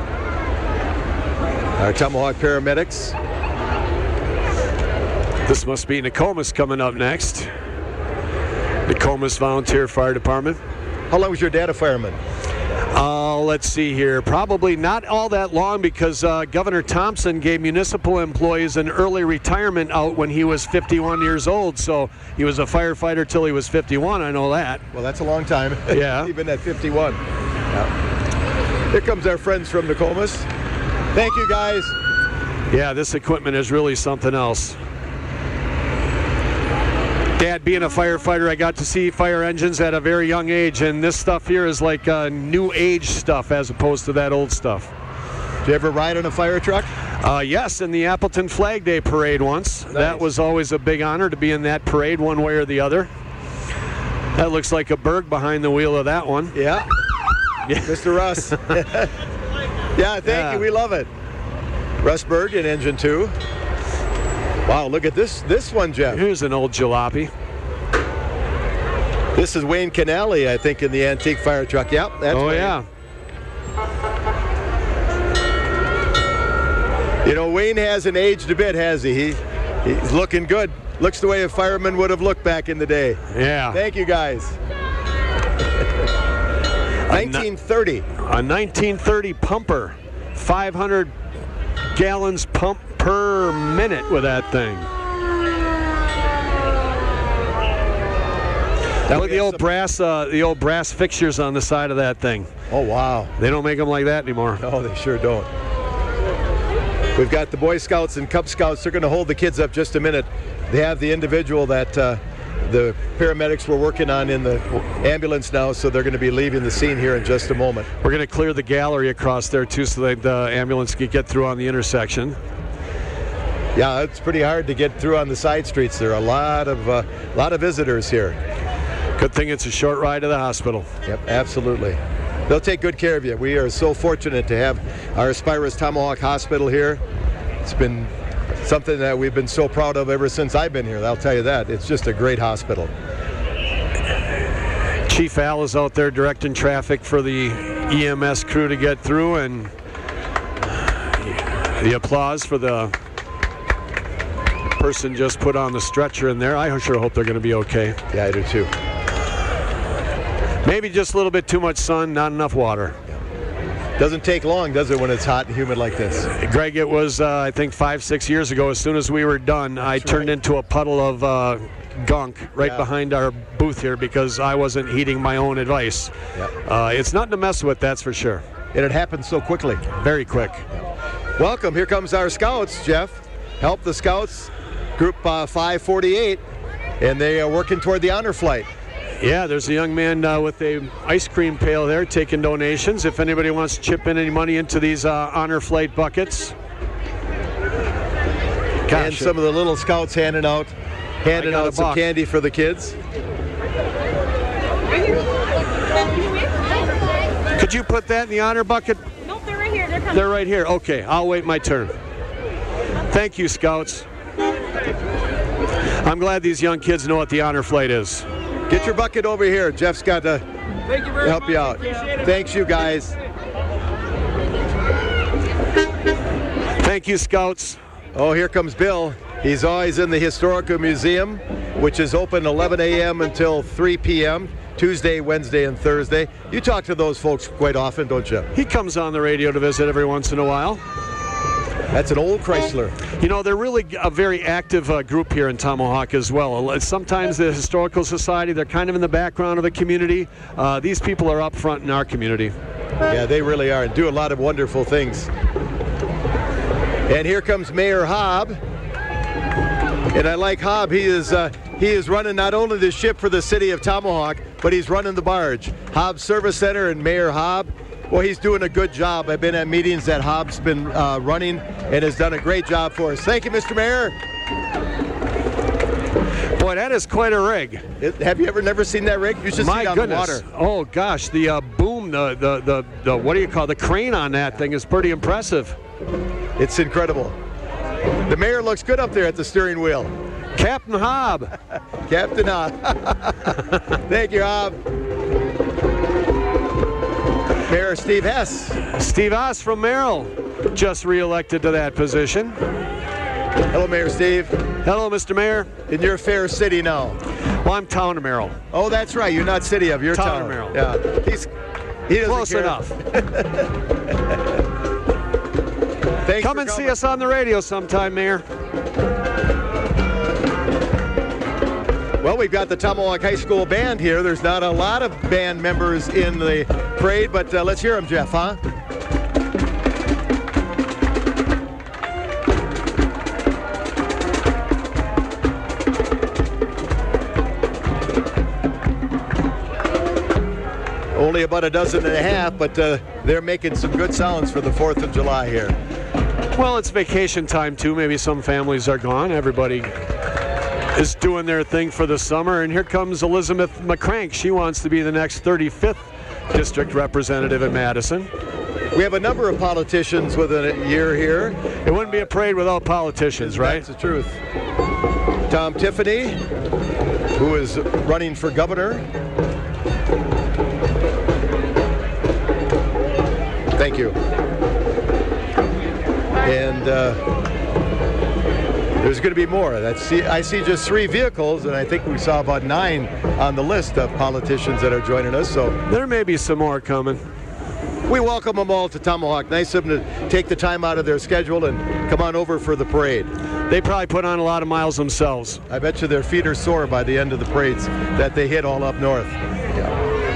Our Tomahawk paramedics. This must be Nokomis coming up next. Nokomis Volunteer Fire Department. How long was your dad a fireman? Uh, let's see here. Probably not all that long because uh, Governor Thompson gave municipal employees an early retirement out when he was fifty-one years old. So he was a firefighter till he was fifty-one. I know that. Well, that's a long time. Yeah. Even at fifty-one. Yeah. Here comes our friends from Nokomis. Thank you, guys. Yeah, this equipment is really something else. Dad, being a firefighter, I got to see fire engines at a very young age, and this stuff here is like uh, new age stuff as opposed to that old stuff. Did you ever ride on a fire truck? Uh, yes, in the Appleton Flag Day Parade once. Nice. That was always a big honor to be in that parade one way or the other. That looks like a Berg behind the wheel of that one. Yeah. Mister Russ. Yeah, thank Yeah. you. We love it. Russ Berg in engine two. Wow, look at this this one, Jeff. Here's an old jalopy. This is Wayne Canali, I think, in the antique fire truck. Yep, that's Oh, Wayne. yeah. You know, Wayne hasn't aged a bit, has he? he? He's looking good. Looks the way a fireman would have looked back in the day. Yeah. Thank you, guys. nineteen thirty. A nineteen thirty pumper. five hundred gallons pump per minute with that thing. Look at the old brass, uh, the old brass fixtures on the side of that thing. Oh, wow. They don't make them like that anymore. No, they sure don't. We've got the Boy Scouts and Cub Scouts. They're going to hold the kids up just a minute. They have the individual that uh, the paramedics were working on in the ambulance now, so they're going to be leaving the scene here in just a moment. We're going to clear the gallery across there, too, so that the ambulance can get through on the intersection. Yeah, it's pretty hard to get through on the side streets. There are a lot of, uh, lot of visitors here. Good thing it's a short ride to the hospital. Yep, absolutely. They'll take good care of you. We are so fortunate to have our Aspirus Tomahawk Hospital here. It's been something that we've been so proud of ever since I've been here. I'll tell you that. It's just a great hospital. Chief Al is out there directing traffic for the E M S crew to get through, and the applause for the person just put on the stretcher in there. I sure hope they're going to be okay. Yeah, I do too. Maybe just a little bit too much sun, not enough water. Doesn't take long, does it, when it's hot and humid like this? Greg, it was, uh, I think, five, six years ago. As soon as we were done, I That's turned right. into a puddle of uh, gunk right Yeah. behind our booth here because I wasn't heeding my own advice. Yeah. Uh, it's nothing to mess with, that's for sure. And it happened so quickly. Very quick. Welcome. Here comes our Scouts, Jeff. Help the Scouts, Group uh, five forty-eight, and they are working toward the honor flight. Yeah, there's a young man uh, with a ice cream pail there taking donations. If anybody wants to chip in any money into these uh, honor flight buckets. Gosh, And some of the little Scouts handing out, handing I got a out some box. candy for the kids. Could you put that in the honor bucket? Nope, they're right here. They're coming. They're right here. Okay, I'll wait my turn. Thank you, Scouts. I'm glad these young kids know what the honor flight is. Get your bucket over here. Jeff's got to Thank you very help much. you out. Appreciate it. Thanks, you guys. Thank you, Scouts. Oh, here comes Bill. He's always in the Historical Museum, which is open eleven a.m. until three p.m. Tuesday, Wednesday, and Thursday. You talk to those folks quite often, don't you? He comes on the radio to visit every once in a while. That's an old Chrysler. You know, they're really a very active uh, group here in Tomahawk as well. Sometimes the Historical Society, they're kind of in the background of the community. Uh, these people are up front in our community. Yeah, they really are, and do a lot of wonderful things. And here comes Mayor Hobb. And I like Hobb. He is uh, he is running not only the ship for the city of Tomahawk, but he's running the barge. Hobb Service Center and Mayor Hobb. Well, he's doing a good job. I've been at meetings that Hobb's been uh, running and has done a great job for us. Thank you, Mister Mayor. Boy, that is quite a rig. It, have you ever never seen that rig? You should My see it on goodness. the water. Oh, gosh, the uh, boom, the, the, the, the, what do you call it? The crane on that thing is pretty impressive. It's incredible. The mayor looks good up there at the steering wheel. Captain Hobb. Captain Hobb. Thank you, Hobb. Mayor Steve Hess. Steve Haas from Merrill, just re-elected to that position. Hello, Mayor Steve. Hello, Mister Mayor. In your fair city now. Well, I'm town of Merrill. Oh, that's right. You're not city of. You're Town town. of Merrill. Yeah. He's he doesn't Close care. enough. Thanks Come for and see coming. us on the radio sometime, Mayor. Well, we've got the Tomahawk High School band here. There's not a lot of band members in the parade, but uh, let's hear them, Jeff, huh? Only about a dozen and a half, but uh, they're making some good sounds for the fourth of July here. Well, it's vacation time, too. Maybe some families are gone. Everybody is doing their thing for the summer. And here comes Elizabeth McCrank. She wants to be the next thirty-fifth district representative in Madison. We have a number of politicians within a year here. It wouldn't be a parade without politicians, right? That's the truth. Tom Tiffany, who is running for governor. Thank you. And uh, there's going to be more. That's, I see just three vehicles, and I think we saw about nine on the list of politicians that are joining us. So there may be some more coming. We welcome them all to Tomahawk. Nice of them to take the time out of their schedule and come on over for the parade. They probably put on a lot of miles themselves. I bet you their feet are sore by the end of the parades that they hit all up north. Yeah.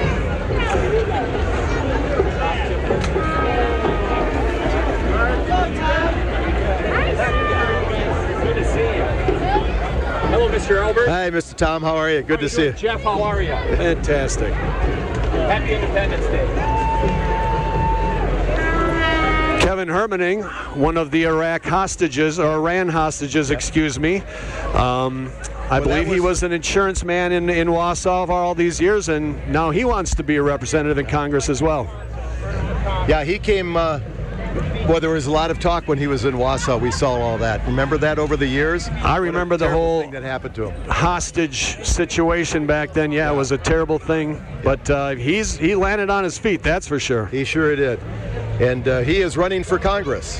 Hello, Mister Albert. Hi, Mister Tom. How are you? Good how to see you. Jeff, how are you? Fantastic. Happy Independence Day. Kevin Hermaning, one of the Iraq hostages, or Iran hostages, excuse me. Um, I well, believe was, he was an insurance man in, in Wausau for all these years, and now he wants to be a representative in Congress as well. Yeah, he came... Uh, Well, there was a lot of talk when he was in Wausau. We saw all that. Remember that over the years? I remember the whole thing that happened to him. Hostage situation back then. Yeah, it was a terrible thing. But uh, he's he landed on his feet, that's for sure. He sure did. And uh, he is running for Congress.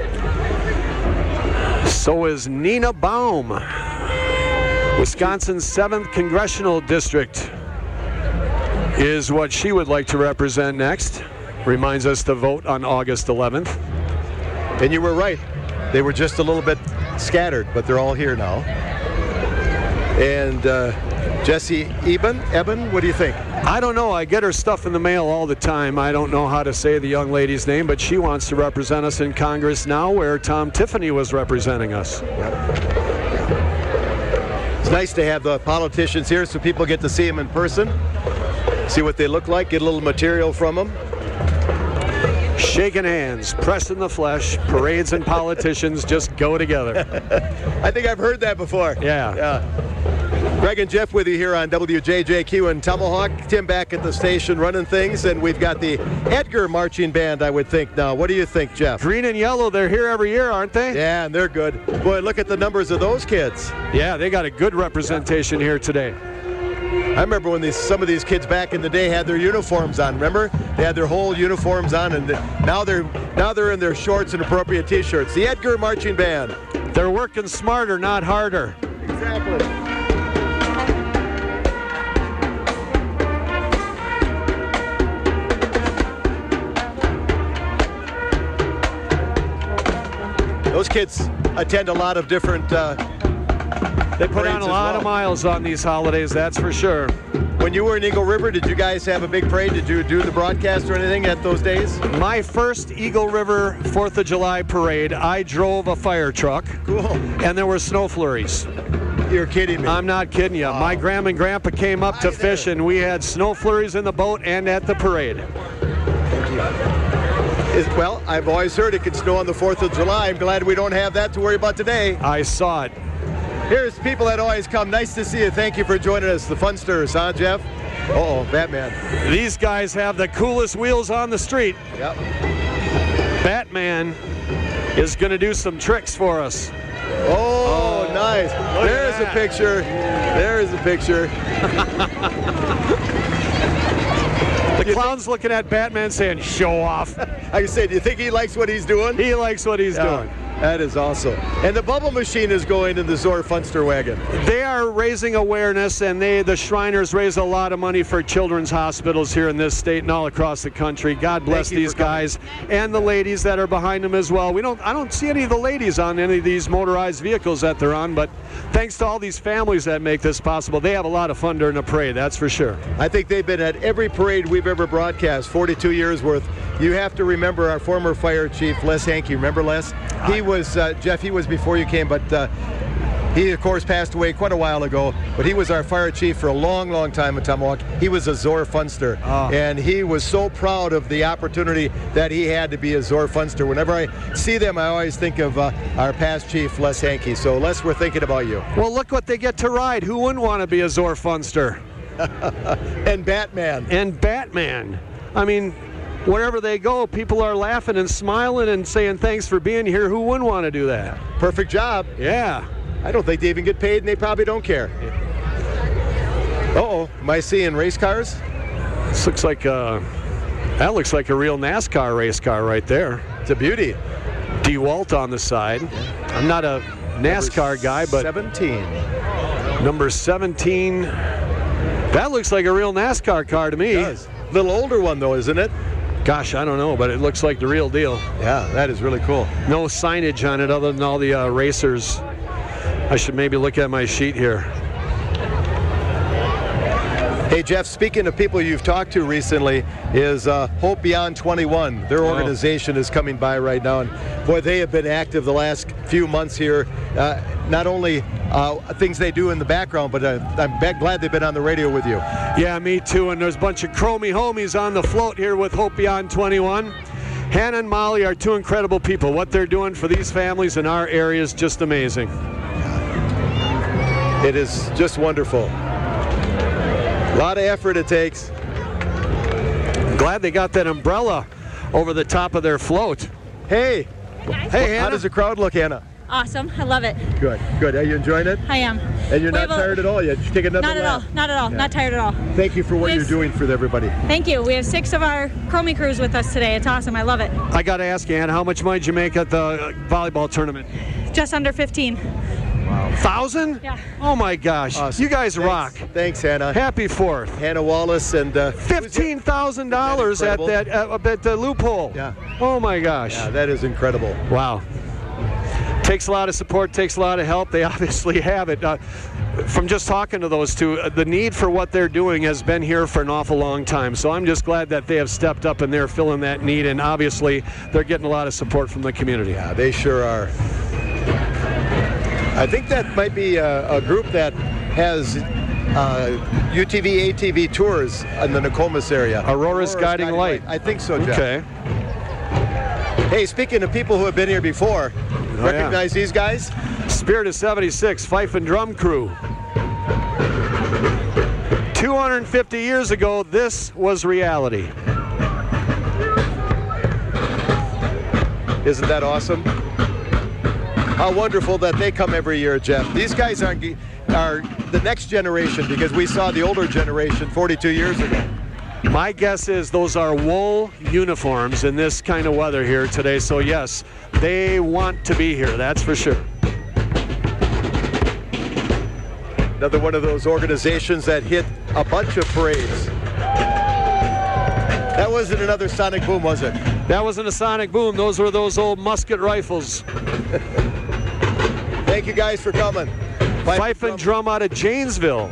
So is Nina Baum, Wisconsin's seventh Congressional District is what she would like to represent next. Reminds us to vote on August eleventh. And you were right. They were just a little bit scattered, but they're all here now. And uh, Jesse Eben, Eben, what do you think? I don't know. I get her stuff in the mail all the time. I don't know how to say the young lady's name, but she wants to represent us in Congress now, where Tom Tiffany was representing us. It's nice to have the politicians here so people get to see them in person, see what they look like, get a little material from them. Shaking hands, pressing the flesh, parades and politicians just go together. I think I've heard that before. Yeah. Yeah. Greg and Jeff with you here on W J J Q in Tomahawk. Tim back at the station running things, and we've got the Edgar Marching Band, I would think now. What do you think, Jeff? Green and yellow, they're here every year, aren't they? Yeah, and they're good. Boy, look at the numbers of those kids. Yeah, they got a good representation here today. I remember when these, some of these kids back in the day had their uniforms on. Remember, they had their whole uniforms on, and now they're now they're in their shorts and appropriate T-shirts. The Edgar Marching Band. They're working smarter, not harder. Exactly. Those kids attend a lot of different. Uh, They put on a lot well. of miles on these holidays, that's for sure. When you were in Eagle River, did you guys have a big parade? Did you do the broadcast or anything at those days? My first Eagle River fourth of July parade, I drove a fire truck. Cool. And there were snow flurries. You're kidding me. I'm not kidding you. Wow. My grandma and grandpa came up to fish, and we had snow flurries in the boat and at the parade. Is, well, I've always heard it can snow on the fourth of July. I'm glad we don't have that to worry about today. I saw it. Here's people that always come. Nice to see you. Thank you for joining us. The Funsters, huh, Jeff? Uh-oh, Batman. These guys have the coolest wheels on the street. Yep. Batman is going to do some tricks for us. Oh, oh nice. There's a picture. There's a picture. The clown's looking at Batman saying, show off. I say, do you think he likes what he's doing? He likes what he's yeah. doing. That is awesome. And the bubble machine is going in the Zor Funster wagon. They are raising awareness, and they, the Shriners, raise a lot of money for children's hospitals here in this state and all across the country. God bless these guys and the ladies that are behind them as well. We don't, I don't see any of the ladies on any of these motorized vehicles that they're on, but thanks to all these families that make this possible, they have a lot of fun during the parade, that's for sure. I think they've been at every parade we've ever broadcast, forty-two years worth. You have to remember our former fire chief, Les Hankey. Remember Les? He was, uh, Jeff, he was before you came, but uh, he, of course, passed away quite a while ago. But he was our fire chief for a long, long time in Tomahawk. He was a Zor Funster. Oh. And he was so proud of the opportunity that he had to be a Zor Funster. Whenever I see them, I always think of uh, our past chief, Les Hankey. So, Les, we're thinking about you. Well, look what they get to ride. Who wouldn't want to be a Zor Funster? And Batman. And Batman. I mean, wherever they go, people are laughing and smiling and saying thanks for being here. Who wouldn't want to do that? Perfect job. Yeah. I don't think they even get paid, and they probably don't care. Uh-oh, am I seeing race cars? This looks like a, that looks like a real NASCAR race car right there. It's a beauty. DeWalt on the side. I'm not a NASCAR guy, but seventeen. Number seventeen. That looks like a real NASCAR car to me. It does. Little older one though, isn't it? Gosh, I don't know, but it looks like the real deal. Yeah, that is really cool. No signage on it other than all the uh, racers. I should maybe look at my sheet here. Hey, Jeff, speaking of people you've talked to recently, is uh, Hope Beyond twenty-one. Their organization oh. is coming by right now, and boy, they have been active the last few months here. Uh, not only uh, things they do in the background, but uh, I'm glad they've been on the radio with you. Yeah, me too, and there's a bunch of Chromie homies on the float here with Hope Beyond twenty-one. Hannah and Molly are two incredible people. What they're doing for these families in our area is just amazing. It is just wonderful. A lot of effort it takes. I'm glad they got that umbrella over the top of their float. Hey. Hey, Hannah. How does the crowd look, Hannah? Awesome. I love it. Good. Good. Are you enjoying it? I am. And you're We not have a- tired at all yet? Did you take another Not at lap? all. Not at all. Yeah. Not tired at all. Thank you for what We you're have- doing for everybody. Thank you. We have six of our Chromie crews with us today. It's awesome. I love it. I got to ask you, Hannah, how much money did you make at the uh, volleyball tournament? Just under fifteen. Thousand? Yeah. Oh my gosh! Awesome. You guys Thanks. rock. Thanks, Hannah. Happy Fourth. Hannah Wallace and uh, Fifteen thousand dollars at incredible? that uh, at the loophole. Yeah. Oh my gosh. Yeah, that is incredible. Wow. Takes a lot of support. Takes a lot of help. They obviously have it. Uh, from just talking to those two, uh, the need for what they're doing has been here for an awful long time. So I'm just glad that they have stepped up and they're filling that need. And obviously, they're getting a lot of support from the community. Yeah, they sure are. I think that might be a, a group that has uh, U T V, A T V tours in the Nokomis area. Aurora's, Aurora's Guiding, Guiding Light. Light. I think so, Jeff. Okay. Hey, speaking of people who have been here before, Oh, recognize yeah. these guys? Spirit of seventy-six, Fife and Drum Crew. two hundred fifty years ago, this was reality. Isn't that awesome? How wonderful that they come every year, Jeff. These guys are, are the next generation because we saw the older generation forty-two years ago. My guess is those are wool uniforms in this kind of weather here today. So yes, they want to be here, that's for sure. Another one of those organizations that hit a bunch of parades. That wasn't another sonic boom, was it? That wasn't a sonic boom. Those were those old musket rifles. Thank you guys for coming. Fife, Fife and Drum out of Janesville.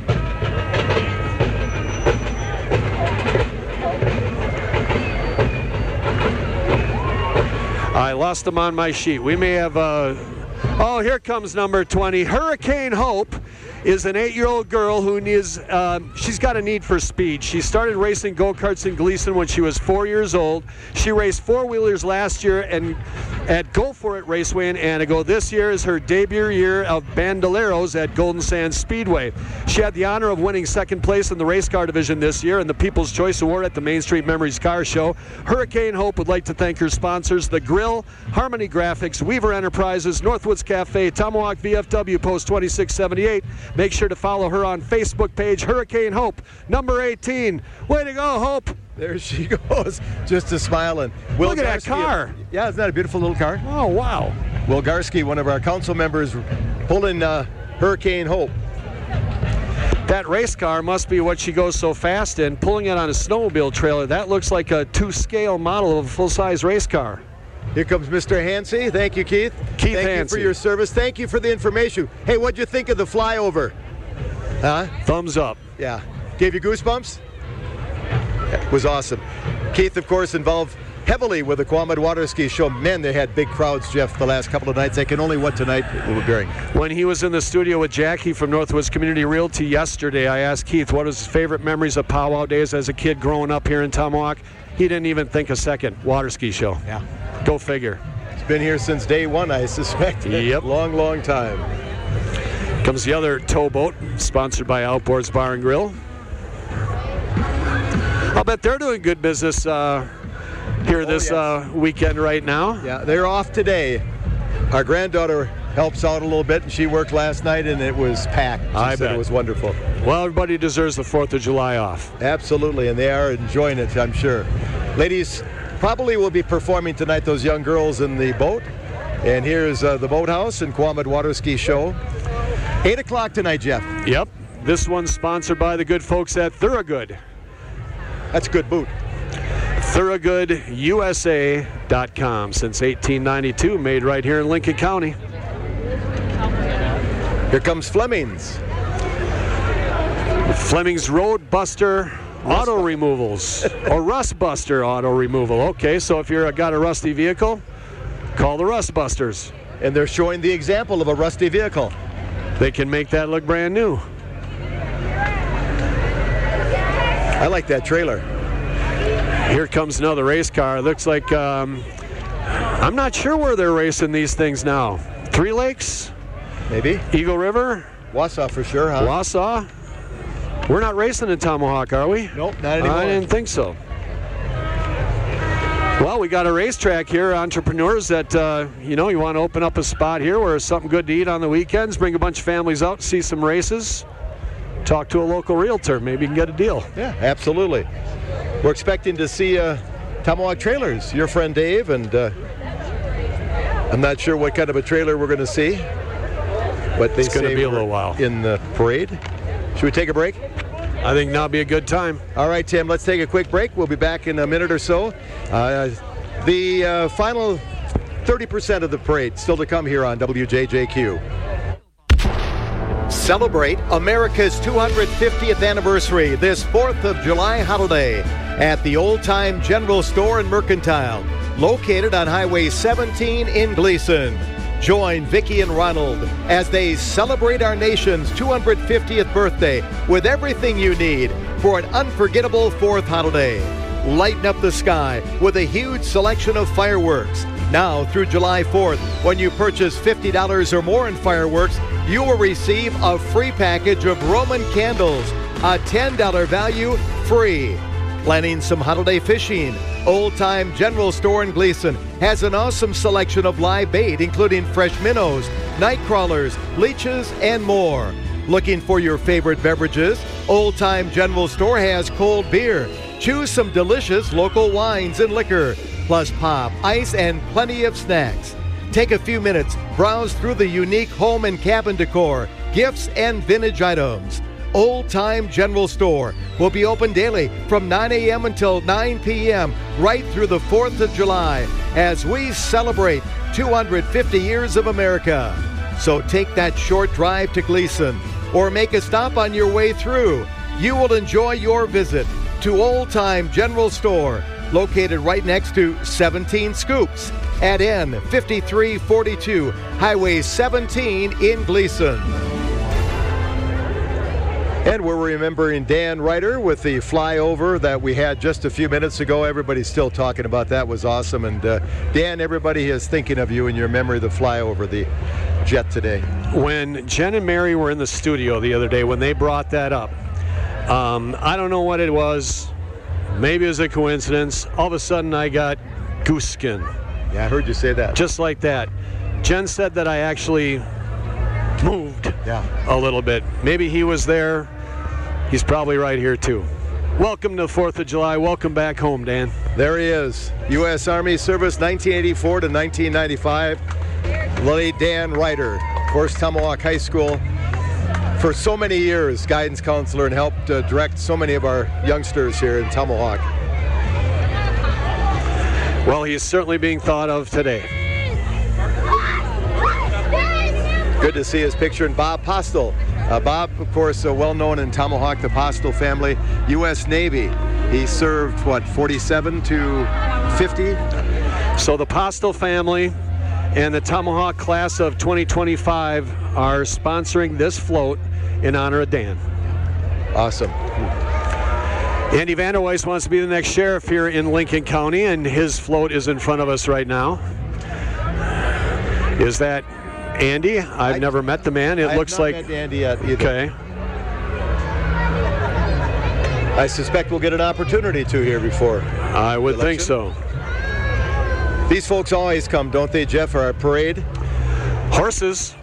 I lost them on my sheet. We may have, uh, oh, here comes number twenty. Hurricane Hope is an eight-year-old girl who needs, uh, she's got a need for speed. She started racing go-karts in Gleason when she was four years old. She raced four-wheelers last year and at Go For It Raceway in Anago. This year is her debut year of Bandoleros at Golden Sands Speedway. She had the honor of winning second place in the race car division this year and the People's Choice Award at the Main Street Memories Car Show. Hurricane Hope would like to thank her sponsors, The Grill, Harmony Graphics, Weaver Enterprises, Northwoods Cafe, Tomahawk V F W Post twenty-six seventy-eight. Make sure to follow her on Facebook page, Hurricane Hope, number eighteen. Way to go, Hope. There she goes, just a smiling. Will Look at that Garsky- car. Yeah, isn't that a beautiful little car? Oh, wow. Will Garsky, one of our council members, pulling uh, Hurricane Hope. That race car must be what she goes so fast in. Pulling it on a snowmobile trailer, that looks like a two-scale model of a full-size race car. Here comes Mister Hansey. Thank you, Keith. Keith Thank Hansey. you for your service. Thank you for the information. Hey, what'd you think of the flyover? Huh? Thumbs up. Yeah. Gave you goosebumps? It was awesome. Keith, of course, involved heavily with the Quamad Water Ski Show. Man, they had big crowds, Jeff, the last couple of nights. I can only what tonight will bring. When he was in the studio with Jackie from Northwoods Community Realty yesterday, I asked Keith what his favorite memories of powwow days as a kid growing up here in Tomahawk. He didn't even think a second. Water ski show. Yeah. Go figure. It's been here since day one, I suspect. Yep. Long, long time. Comes the other towboat, sponsored by Outboards Bar and Grill. I'll bet they're doing good business uh, here this yes. uh, weekend right now. Yeah, they're off today. Our granddaughter helps out a little bit, and she worked last night, and it was packed. She I said bet. It was wonderful. Well, everybody deserves the fourth of July off. Absolutely, and they are enjoying it, I'm sure. Ladies, probably will be performing tonight, those young girls in the boat. And here's uh, the Boathouse and Quamid Water Ski Show. eight o'clock tonight, Jeff. Yep. This one's sponsored by the good folks at Thorogood. That's a good boot. Thorogood U S A dot com. Since eighteen ninety-two, made right here in Lincoln County. Here comes Fleming's. Fleming's Road Buster Auto Removals, or Rust Buster Auto Removal. Okay, so if you've got a rusty vehicle, call the Rust Busters. And they're showing the example of a rusty vehicle. They can make that look brand new. I like that trailer. Here comes another race car. Looks like, um, I'm not sure where they're racing these things now. Three Lakes? Maybe. Eagle River? Wausau for sure, huh? Wausau? We're not racing in Tomahawk, are we? Nope, not anymore. I didn't think so. Well, we got a racetrack here, entrepreneurs that, uh, you know, you want to open up a spot here where there's something good to eat on the weekends, bring a bunch of families out, see some races, talk to a local realtor, maybe you can get a deal. Yeah, absolutely. We're expecting to see uh, Tomahawk Trailers, your friend Dave, and uh, I'm not sure what kind of a trailer we're going to see, but they it's going to say be a we're little while in the parade. Should we take a break? I think now'd be a good time. All right, Tim, let's take a quick break. We'll be back in a minute or so. Uh, the uh, final thirty percent of the parade still to come here on W J J Q. Celebrate America's two hundred fiftieth anniversary this fourth of July holiday at the Old Time General Store and Mercantile, located on Highway seventeen in Gleason. Join Vicki and Ronald as they celebrate our nation's two hundred fiftieth birthday with everything you need for an unforgettable fourth holiday. Lighten up the sky with a huge selection of fireworks. Now through July fourth, when you purchase fifty dollars or more in fireworks, you will receive a free package of Roman candles, a ten dollars value free. Planning some holiday fishing? Old Time General Store in Gleason has an awesome selection of live bait, including fresh minnows, night crawlers, leeches, and more. Looking for your favorite beverages? Old Time General Store has cold beer. Choose some delicious local wines and liquor, plus pop, ice, and plenty of snacks. Take a few minutes, browse through the unique home and cabin decor, gifts, and vintage items. Old Time General Store will be open daily from nine a.m. until nine p.m. right through the fourth of July as we celebrate two hundred fifty years of America. So take that short drive to Gleason or make a stop on your way through. You will enjoy your visit to Old Time General Store, located right next to seventeen Scoops at N fifty-three forty-two Highway seventeen in Gleason. And we're remembering Dan Ryder with the flyover that we had just a few minutes ago. Everybody's still talking about that. Was awesome. And uh, Dan, everybody is thinking of you in your memory, the flyover, the jet today. When Jen and Mary were in the studio the other day, when they brought that up, um, I don't know what it was. Maybe it was a coincidence. All of a sudden, I got goose skin. Yeah, I heard you say that. Just like that. Jen said that I actually moved yeah. a little bit. Maybe he was there. He's probably right here too. Welcome to the fourth of July. Welcome back home, Dan. There he is. U S Army service nineteen eighty-four to nineteen ninety-five. Late Dan Ryder, of course, Tomahawk High School. For so many years, guidance counselor and helped uh, direct so many of our youngsters here in Tomahawk. Well, he is certainly being thought of today. Good to see his picture. And Bob Postel. Uh, Bob, of course, uh, well known in Tomahawk, the Postel family, U S Navy. He served, what, forty-seven to fifty? So the Postel family and the Tomahawk class of twenty twenty-five are sponsoring this float in honor of Dan. Awesome. Andy Vanderweis wants to be the next sheriff here in Lincoln County, and his float is in front of us right now. Is that Andy? I've I, never met the man. It I looks have not like met Andy yet either. Okay. I suspect we'll get an opportunity to here before. I would think so. These folks always come, don't they, Jeff, for our parade? Horses.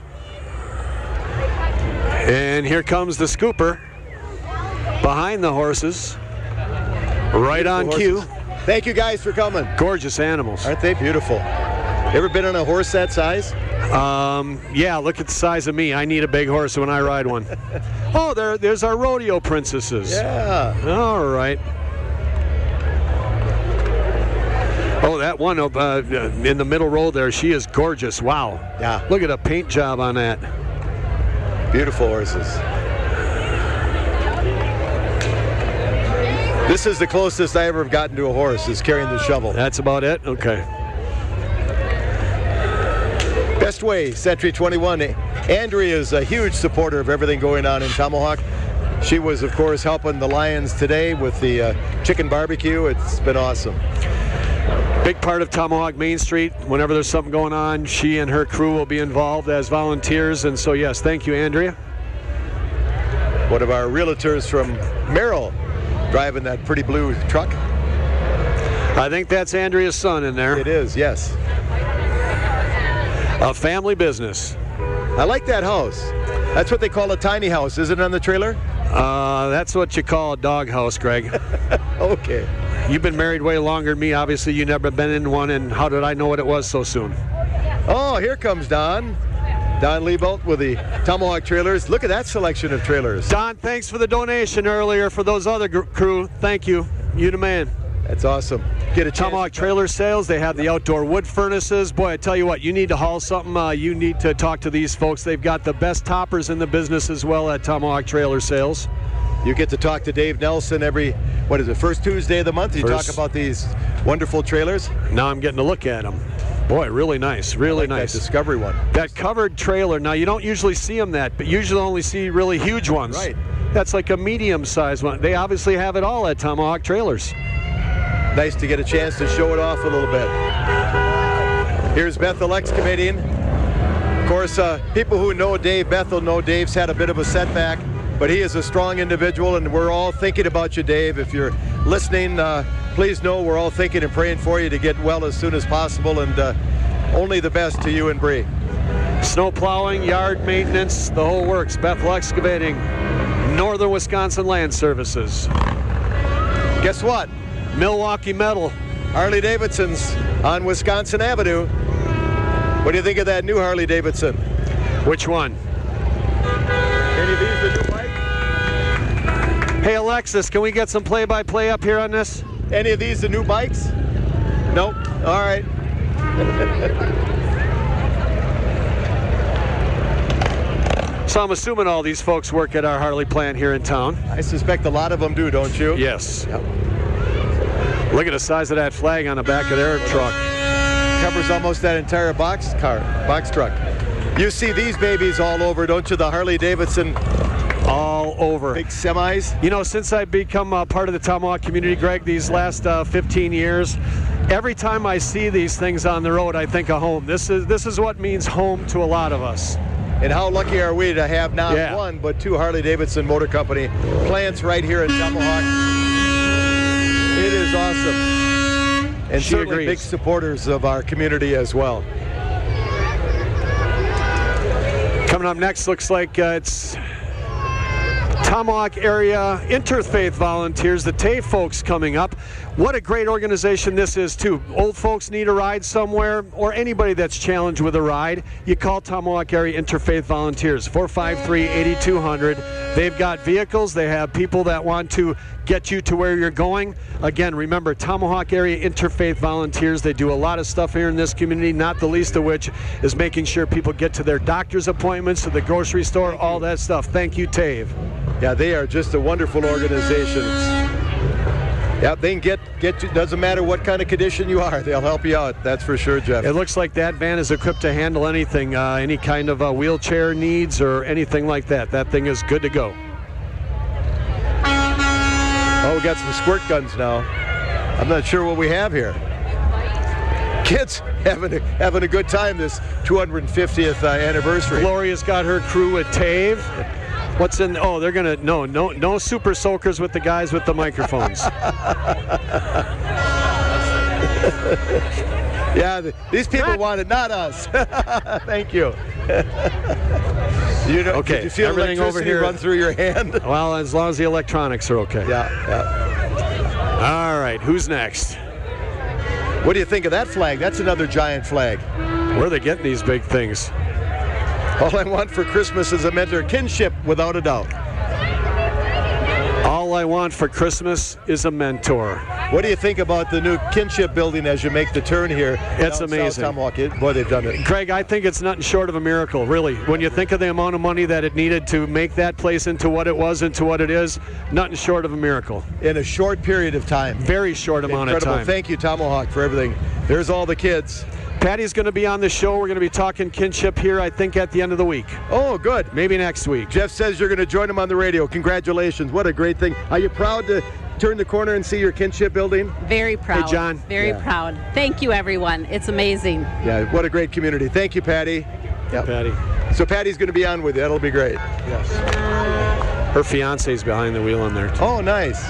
And here comes the scooper behind the horses. Right on horses. cue. Thank you guys for coming. Gorgeous animals. Aren't they beautiful? You ever been on a horse that size? Um, yeah, look at the size of me. I need a big horse when I ride one. Oh, there, there's our rodeo princesses. Yeah. All right. Oh, that one up, uh, in the middle row there, she is gorgeous. Wow. Yeah. Look at a paint job on that. Beautiful horses. This is the closest I ever have gotten to a horse, is carrying the shovel. That's about it? Okay. Best Way, Century twenty-one. Andrea is a huge supporter of everything going on in Tomahawk. She was, of course, helping the Lions today with the uh, chicken barbecue. It's been awesome. Big part of Tomahawk Main Street. Whenever there's something going on, she and her crew will be involved as volunteers. And so, yes, thank you, Andrea. One of our realtors from Merrill driving that pretty blue truck. I think that's Andrea's son in there. It is, yes. A family business. I like that house. That's what they call a tiny house, isn't it, on the trailer? Uh, that's what you call a dog house, Greg. Okay. You've been married way longer than me. Obviously, you never been in one, and how did I know what it was so soon? Oh, here comes Don. Don Liebolt with the Tomahawk trailers. Look at that selection of trailers. Don, thanks for the donation earlier for those other gr- crew. Thank you. You the man. That's awesome. Get a Tomahawk trailer sales. They have the outdoor wood furnaces. Boy, I tell you what, you need to haul something. Uh, you need to talk to these folks. They've got the best toppers in the business as well at Tomahawk Trailer Sales. You get to talk to Dave Nelson every, what is it, first Tuesday of the month? You First. talk about these wonderful trailers. Now I'm getting to look at them. Boy, really nice, really I like nice. That Discovery one. That covered trailer, now you don't usually see them that, but usually only see really huge ones. Right. That's like a medium-sized one. They obviously have it all at Tomahawk Trailers. Nice to get a chance to show it off a little bit. Here's Bethel excavating. Of course, uh, people who know Dave Bethel know Dave's had a bit of a setback, but he is a strong individual, and we're all thinking about you, Dave. If you're listening, uh, please know we're all thinking and praying for you to get well as soon as possible, and uh, only the best to you and Bree. Snow plowing, yard maintenance, the whole works. Bethel Excavating, Northern Wisconsin Land Services. Guess what? Milwaukee Metal. Harley Davidson's on Wisconsin Avenue. What do you think of that new Harley Davidson? Which one? Any of these the new bikes? Hey Alexis, can we get some play-by-play up here on this? Any of these the new bikes? Nope. All right. So I'm assuming all these folks work at our Harley plant here in town. I suspect a lot of them do, don't you? Yes. Yep. Look at the size of that flag on the back of their truck. Covers almost that entire box car, box truck. You see these babies all over, don't you? The Harley Davidson. All over. Big semis. You know, since I've become a part of the Tomahawk community, Greg, these last uh, fifteen years, every time I see these things on the road, I think of home. This is this is what means home to a lot of us. And how lucky are we to have not Yeah. one, but two Harley Davidson Motor Company plants right here in Tomahawk. It is awesome. And She certainly agrees. big supporters of our community as well. Coming up next, looks like uh, it's Tomahawk area interfaith volunteers, the T A V folks coming up. What a great organization this is too. Old folks need a ride somewhere, or anybody that's challenged with a ride, you call Tomahawk area interfaith volunteers, four five three, eight two zero zero. They've got vehicles, they have people that want to get you to where you're going. Again, remember, Tomahawk area interfaith volunteers, they do a lot of stuff here in this community, not the least of which is making sure people get to their doctor's appointments, to the grocery store, all that stuff. Thank you, T A V. Yeah, they are just a wonderful organization. Yeah, they can get, get you, doesn't matter what kind of condition you are, they'll help you out, that's for sure, Jeff. It looks like that van is equipped to handle anything, uh, any kind of uh, wheelchair needs or anything like that. That thing is good to go. Oh, we got some squirt guns now. I'm not sure what we have here. Kids having a, having a good time this two hundred fiftieth uh, anniversary. Gloria's got her crew at T A V. What's in? Oh, they're gonna no no no super soakers with the guys with the microphones. Yeah, th- these people want it, not us. Thank you. You know, Okay, did you feel everything over electricity here- run through your hand? Well, as long as the electronics are okay. Yeah, yeah. All right, who's next? What do you think of that flag? That's another giant flag. Where are they getting these big things? All I want for Christmas is a mentor kinship, without a doubt. All I want for Christmas is a mentor. What do you think about the new kinship building as you make the turn here? It's down amazing. South Tomahawk? It- Boy, they've done it. Greg, I think it's nothing short of a miracle, really. When you think of the amount of money that it needed to make that place into what it was, into what it is, nothing short of a miracle. In a short period of time. Very short amount Incredible. of time. Thank you, Tomahawk, for everything. There's all the kids. Patty's going to be on the show. We're going to be talking kinship here, I think, at the end of the week. Oh, good. Maybe next week. Jeff says you're going to join him on the radio. Congratulations. What a great thing. Are you proud to turn the corner and see your kinship building? Very proud. Hey, John. Very Yeah. proud. Thank you, everyone. It's amazing. Yeah, what a great community. Thank you, Patty. Yep. Patty. So Patty's going to be on with you. That'll be great. Yes. Her fiance's behind the wheel in there, too. Oh, nice.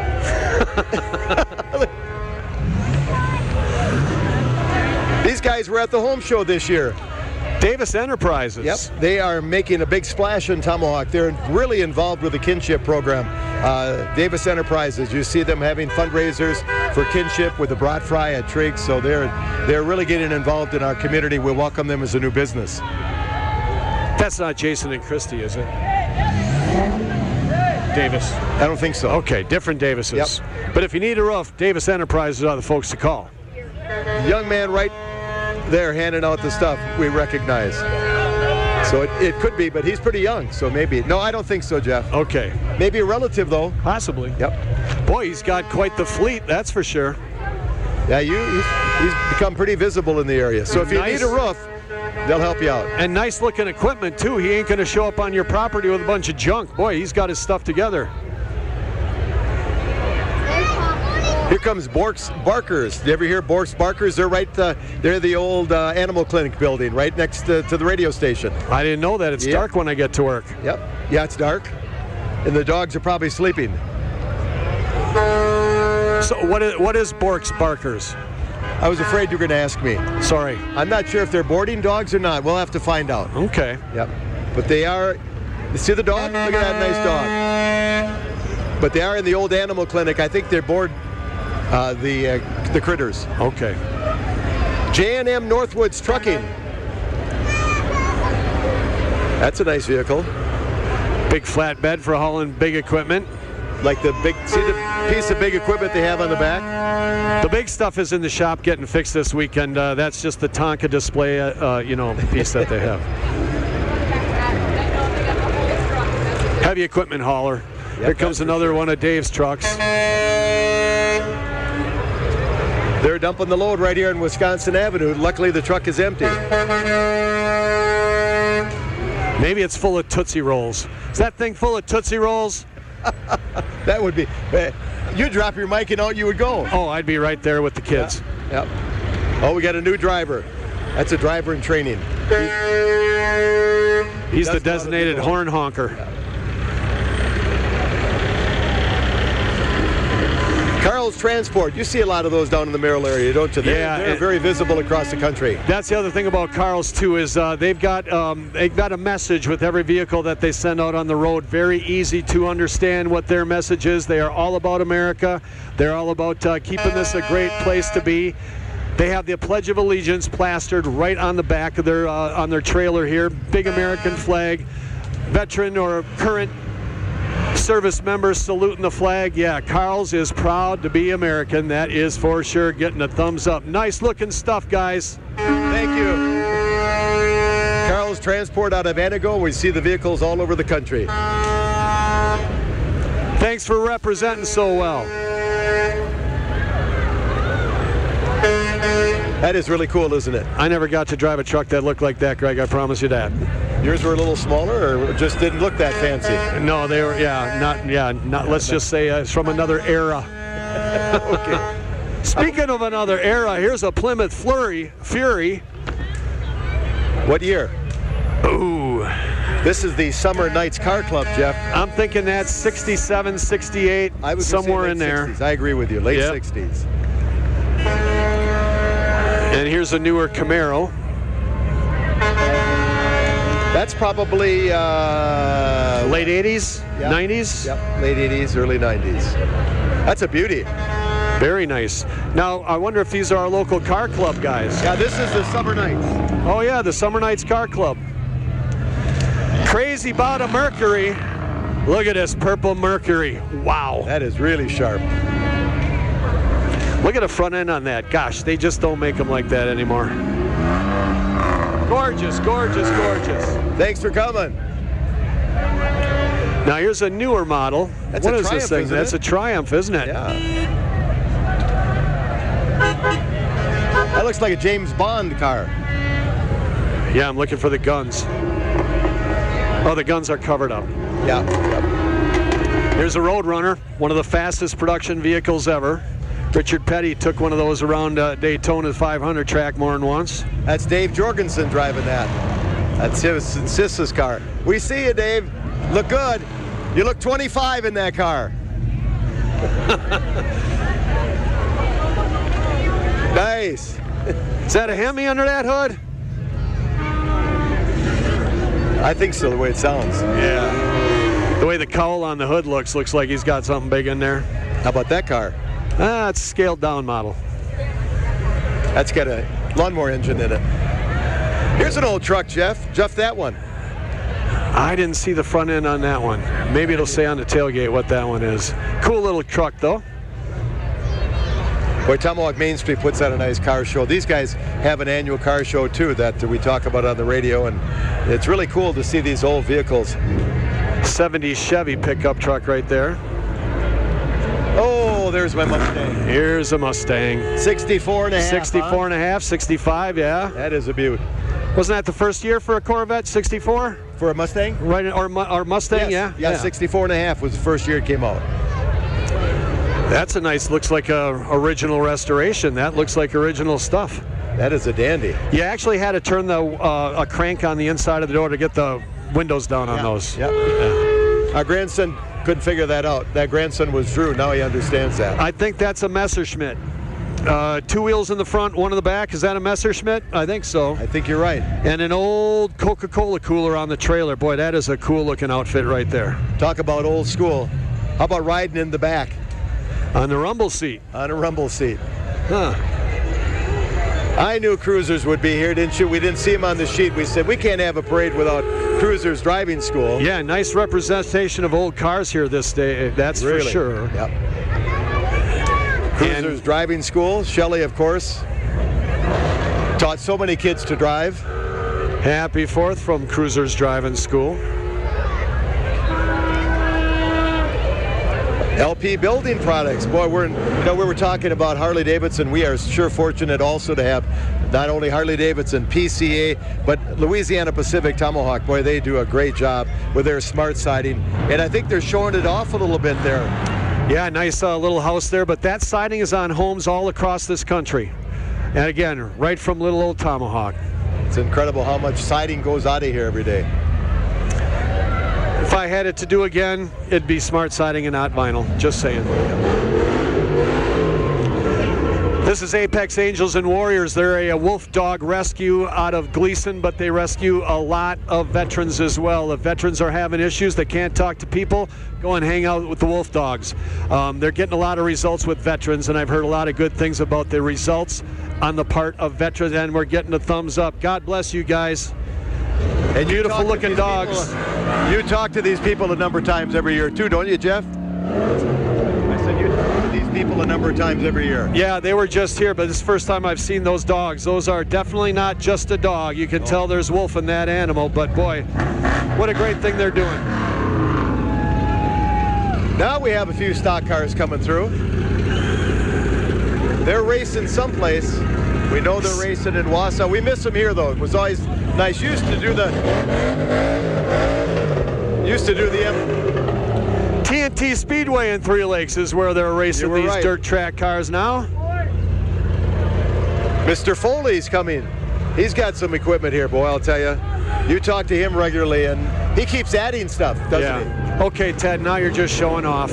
These guys were at the home show this year. Davis Enterprises. Yep, they are making a big splash in Tomahawk. They're really involved with the kinship program. Uh, Davis Enterprises, you see them having fundraisers for kinship with the brat fry at Triggs, so they're they're really getting involved in our community. We welcome them as a new business. That's not Jason and Christie, is it? Davis. I don't think so. Okay, different Davises. But if you need a roof, Davis Enterprises are the folks to call. Young man right there handing out the stuff we recognize. So it, it could be, but he's pretty young, so maybe. No, I don't think so, Jeff. Okay. Maybe a relative, though. Possibly. Yep. Boy, he's got quite the fleet, that's for sure. Yeah, you he's, he's become pretty visible in the area. So if you Nice. need a roof, they'll help you out. And nice looking equipment, too. He ain't going to show up on your property with a bunch of junk. Boy, he's got his stuff together. Here comes Bork's Barkers. Did you ever hear Bork's Barkers? They're right, uh, they're the old uh, animal clinic building right next to, to the radio station. I didn't know that. It's Yep. dark when I get to work. Yep. Yeah, it's dark. And the dogs are probably sleeping. So what is, what is Bork's Barkers? I was afraid you were going to ask me. Sorry. I'm not sure if they're boarding dogs or not. We'll have to find out. Okay. Yep. But they are, you see the dog? Look at that nice dog. But they are in the old animal clinic. I think they're board uh, the uh, the critters. Okay. J and M Northwoods Trucking. That's a nice vehicle. Big flatbed for hauling big equipment. Like the big, see the piece of big equipment they have on the back? The big stuff is in the shop getting fixed this weekend. Uh, that's just the Tonka display, uh, uh, you know, piece that they have. Heavy equipment hauler. Yep, Here comes another one of Dave's trucks. They're dumping the load right here in Wisconsin Avenue. Luckily, the truck is empty. Maybe it's full of Tootsie Rolls. Is that thing full of Tootsie Rolls? That would be. Uh, you drop your mic and out you would go. Oh, I'd be right there with the kids. Yep. Oh, we got a new driver. That's a driver in training. He's That's the designated not a horn honker. Yeah. Carl's Transport. You see a lot of those down in the Merrill area, don't you? They're, Yeah, they're and- very visible across the country. That's the other thing about Carl's too is uh, they've got um, they've got a message with every vehicle that they send out on the road. Very easy to understand what their message is. They are all about America. They're all about uh, keeping this a great place to be. They have the Pledge of Allegiance plastered right on the back of their uh, on their trailer here. Big American flag. Veteran or current service members saluting the flag. Yeah, Carl's is proud to be American. That is for sure. Getting a thumbs up. Nice looking stuff, guys. Thank you. Carl's Transport out of Anago. We see the vehicles all over the country. Thanks for representing so well. That is really cool, isn't it? I never got to drive a truck that looked like that, Greg. I promise you that. Yours were a little smaller, or just didn't look that fancy? No, they were. Yeah, not. Yeah, not. Let's just say uh, it's from another era. Okay. Speaking of another era, here's a Plymouth Flurry Fury. What year? Ooh. This is the Summer Nights Car Club, Jeff. I'm thinking that's sixty-seven, sixty-eight, I was gonna say somewhere late in there. sixties. I agree with you. Late Yep. sixties. And here's a newer Camaro. That's probably uh, late eighties, yep. nineties? Yep, late eighties, early nineties. That's a beauty. Very nice. Now, I wonder if these are our local car club guys. Yeah, this is the Summer Nights. Oh, yeah, the Summer Nights Car Club. Crazy about a Mercury. Look at this purple Mercury. Wow. That is really sharp. Look at the front end on that. Gosh, they just don't make them like that anymore. Gorgeous, gorgeous, gorgeous. Thanks for coming. Now here's a newer model. That's what a is Triumph, this thing? isn't That's it? a Triumph, isn't it? Yeah. That looks like a James Bond car. Yeah, I'm looking for the guns. Oh, the guns are covered up. Yeah. Yep. Here's a Roadrunner, one of the fastest production vehicles ever. Richard Petty took one of those around uh, Daytona five hundred track more than once. That's Dave Jorgensen driving that. That's his Sis's car. We see you, Dave. Look good. You look twenty-five in that car. Nice. Is that a Hemi under that hood? I think so, the way it sounds. Yeah. The way the cowl on the hood looks, looks like he's got something big in there. How about that car? Ah, it's a scaled down model. That's got a lawnmower engine in it. Here's an old truck, Jeff. Jeff, that one. I didn't see the front end on that one. Maybe it'll say on the tailgate what that one is. Cool little truck, though. Boy, Tomahawk Main Street puts out a nice car show. These guys have an annual car show, too, that we talk about on the radio, and it's really cool to see these old vehicles. seventies Chevy pickup truck right there. Oh, there's my Mustang. Here's a Mustang. sixty-four and a half. sixty-four huh? and a half, sixty-five, yeah. That is a beaut. Wasn't that the first year for a Corvette, sixty-four? For a Mustang? Right, or, or Mustang, yes. yeah? yeah. Yeah, sixty-four and a half was the first year it came out. That's a nice, looks like a original restoration. That looks like original stuff. That is a dandy. You actually had to turn the uh, a crank on the inside of the door to get the windows down on yeah. those. Yep. Yeah. Our grandson couldn't figure that out. That grandson was Drew. Now he understands that. I think that's a Messerschmitt. Uh, two wheels in the front, one in the back. Is that a Messerschmitt? I think so. I think you're right. And an old Coca-Cola cooler on the trailer. Boy, that is a cool-looking outfit right there. Talk about old school. How about riding in the back? On the rumble seat. On a rumble seat. Huh. I knew Cruisers would be here, didn't you? We didn't see him on the sheet. We said we can't have a parade without Cruisers Driving School. Yeah, nice representation of old cars here this day. That's really? for sure. Yep. Cruisers And Driving School. Shelley, of course, taught so many kids to drive. happy fourth from Cruisers Driving School. L P Building Products. Boy, we're in, you know, we were talking about Harley Davidson. We are sure fortunate also to have not only Harley Davidson, P C A, but Louisiana Pacific Tomahawk. Boy, they do a great job with their smart siding. And I think they're showing it off a little bit there. Yeah, nice uh, little house there, but that siding is on homes all across this country. And again, right from little old Tomahawk. It's incredible how much siding goes out of here every day. If I had it to do again, it'd be smart siding and not vinyl. Just saying. This is Apex Angels and Warriors. They're a wolf dog rescue out of Gleason, but they rescue a lot of veterans as well. If veterans are having issues, they can't talk to people, go and hang out with the wolf dogs. Um, they're getting a lot of results with veterans, and I've heard a lot of good things about the results on the part of veterans, and we're getting a thumbs up. God bless you guys. And beautiful looking dogs. People, you talk to these people a number of times every year too, don't you, Jeff? I said you talk to these people a number of times every year. Yeah, they were just here, but this is the first time I've seen those dogs. Those are definitely not just a dog. You can oh. tell there's wolf in that animal, but boy, what a great thing they're doing. Now we have a few stock cars coming through. They're racing someplace. We know they're racing in Wausau. We miss them here, though. It was always nice. Used to do the used to do the M T N T Speedway in Three Lakes is where they're racing these right. dirt track cars now. Mister Foley's coming. He's got some equipment here, boy, I'll tell you. You talk to him regularly, and he keeps adding stuff, doesn't yeah. he? Okay, Ted, now you're just showing off.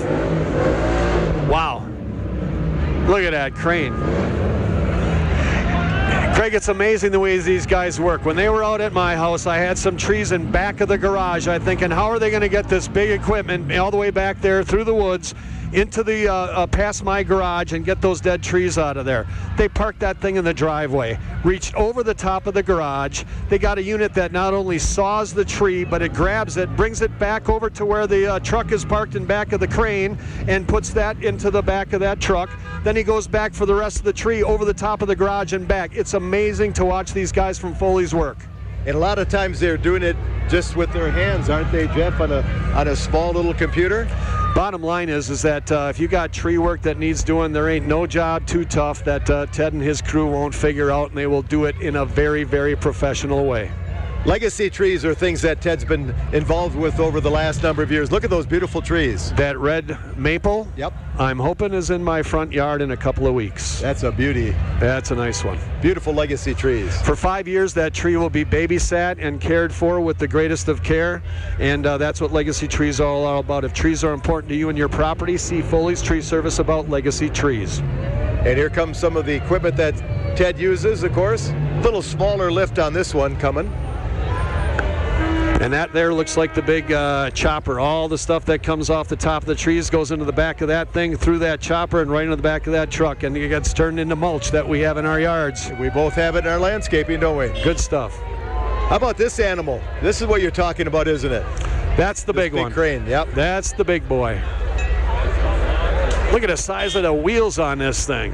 Wow. Look at that crane. Craig, it's amazing the ways these guys work. When they were out at my house, I had some trees in back of the garage. I'm thinking, how are they going to get this big equipment all the way back there through the woods into the uh, uh, past my garage and get those dead trees out of there? They parked that thing in the driveway, reached over the top of the garage. They got a unit that not only saws the tree, but it grabs it, brings it back over to where the uh, truck is parked in back of the crane, and puts that into the back of that truck. Then he goes back for the rest of the tree over the top of the garage and back. It's amazing to watch these guys from Foley's work. And a lot of times they're doing it just with their hands, aren't they, Jeff, on a on a small little computer? Bottom line is is that uh, if you got tree work that needs doing, there ain't no job too tough that uh, Ted and his crew won't figure out, and they will do it in a very, very professional way. Legacy trees are things that Ted's been involved with over the last number of years. Look at those beautiful trees. That red maple, yep, I'm hoping is in my front yard in a couple of weeks. That's a beauty. That's a nice one. Beautiful legacy trees. For five years, that tree will be babysat and cared for with the greatest of care, and uh, that's what Legacy Trees are all about. If trees are important to you and your property, see Foley's Tree Service about Legacy Trees. And here comes some of the equipment that Ted uses, of course. A little smaller lift on this one coming. And that there looks like the big uh, chopper. All the stuff that comes off the top of the trees goes into the back of that thing, through that chopper, and right into the back of that truck. And it gets turned into mulch that we have in our yards. We both have it in our landscaping, don't we? Good stuff. How about this animal? This is what you're talking about, isn't it? That's the this big, big one. crane, yep. That's the big boy. Look at the size of the wheels on this thing.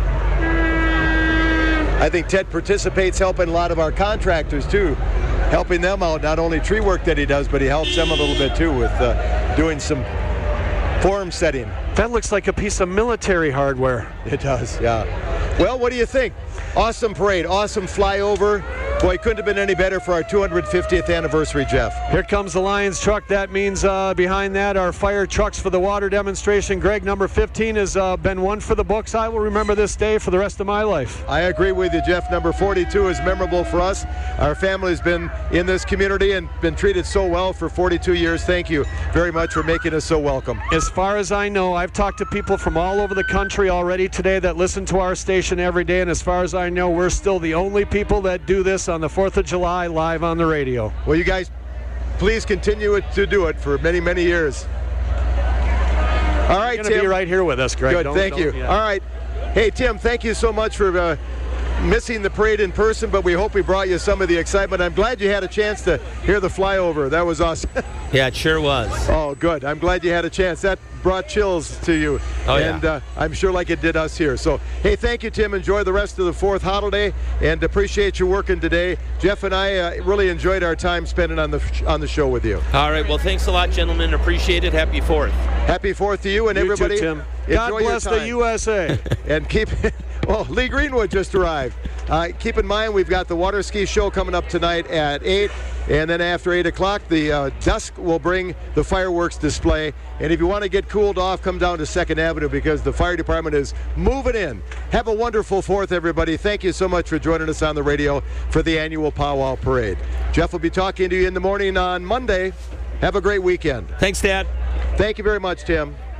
I think Ted participates helping a lot of our contractors, too. Helping them out, not only tree work that he does, but he helps them a little bit too with uh, doing some form setting. That looks like a piece of military hardware. It does, yeah. Well, what do you think? Awesome parade, awesome flyover. Boy, couldn't have been any better for our two hundred fiftieth anniversary, Jeff. Here comes the Lions truck. That means uh, behind that are fire trucks for the water demonstration. Greg, number fifteen has uh, been one for the books. I will remember this day for the rest of my life. I agree with you, Jeff. Number forty-two is memorable for us. Our family's been in this community and been treated so well for forty-two years. Thank you very much for making us so welcome. As far as I know, I've talked to people from all over the country already today that listen to our station every day, and as far as I know, we're still the only people that do this on the fourth of July live on the radio. Well, you guys, please continue to do it for many, many years. All right, You're Tim. going to be right here with us, Greg. Good, don't, thank don't, you. Yeah. All right. Hey, Tim, thank you so much for uh, missing the parade in person, but we hope we brought you some of the excitement. I'm glad you had a chance to hear the flyover. That was awesome. Yeah, it sure was. Oh, good. I'm glad you had a chance. That brought chills to you. Oh, and yeah. uh, I'm sure like it did us here. So, hey, thank you, Tim. Enjoy the rest of the fourth holiday and appreciate you working today. Jeff and I uh, really enjoyed our time spending on the on the show with you. All right. Well, thanks a lot, gentlemen. Appreciate it. Happy fourth. Happy fourth to you and You everybody. too, Tim. Enjoy God your bless time. the U S A. And keep, well, Lee Greenwood just arrived. Uh, keep in mind, we've got the water ski show coming up tonight at eight, and then after eight o'clock, the uh, dusk will bring the fireworks display. And if you want to get cooled off, come down to Second Avenue because the fire department is moving in. Have a wonderful fourth, everybody. Thank you so much for joining us on the radio for the annual Powwow Parade. Jeff will be talking to you in the morning on Monday. Have a great weekend. Thanks, Dad. Thank you very much, Tim.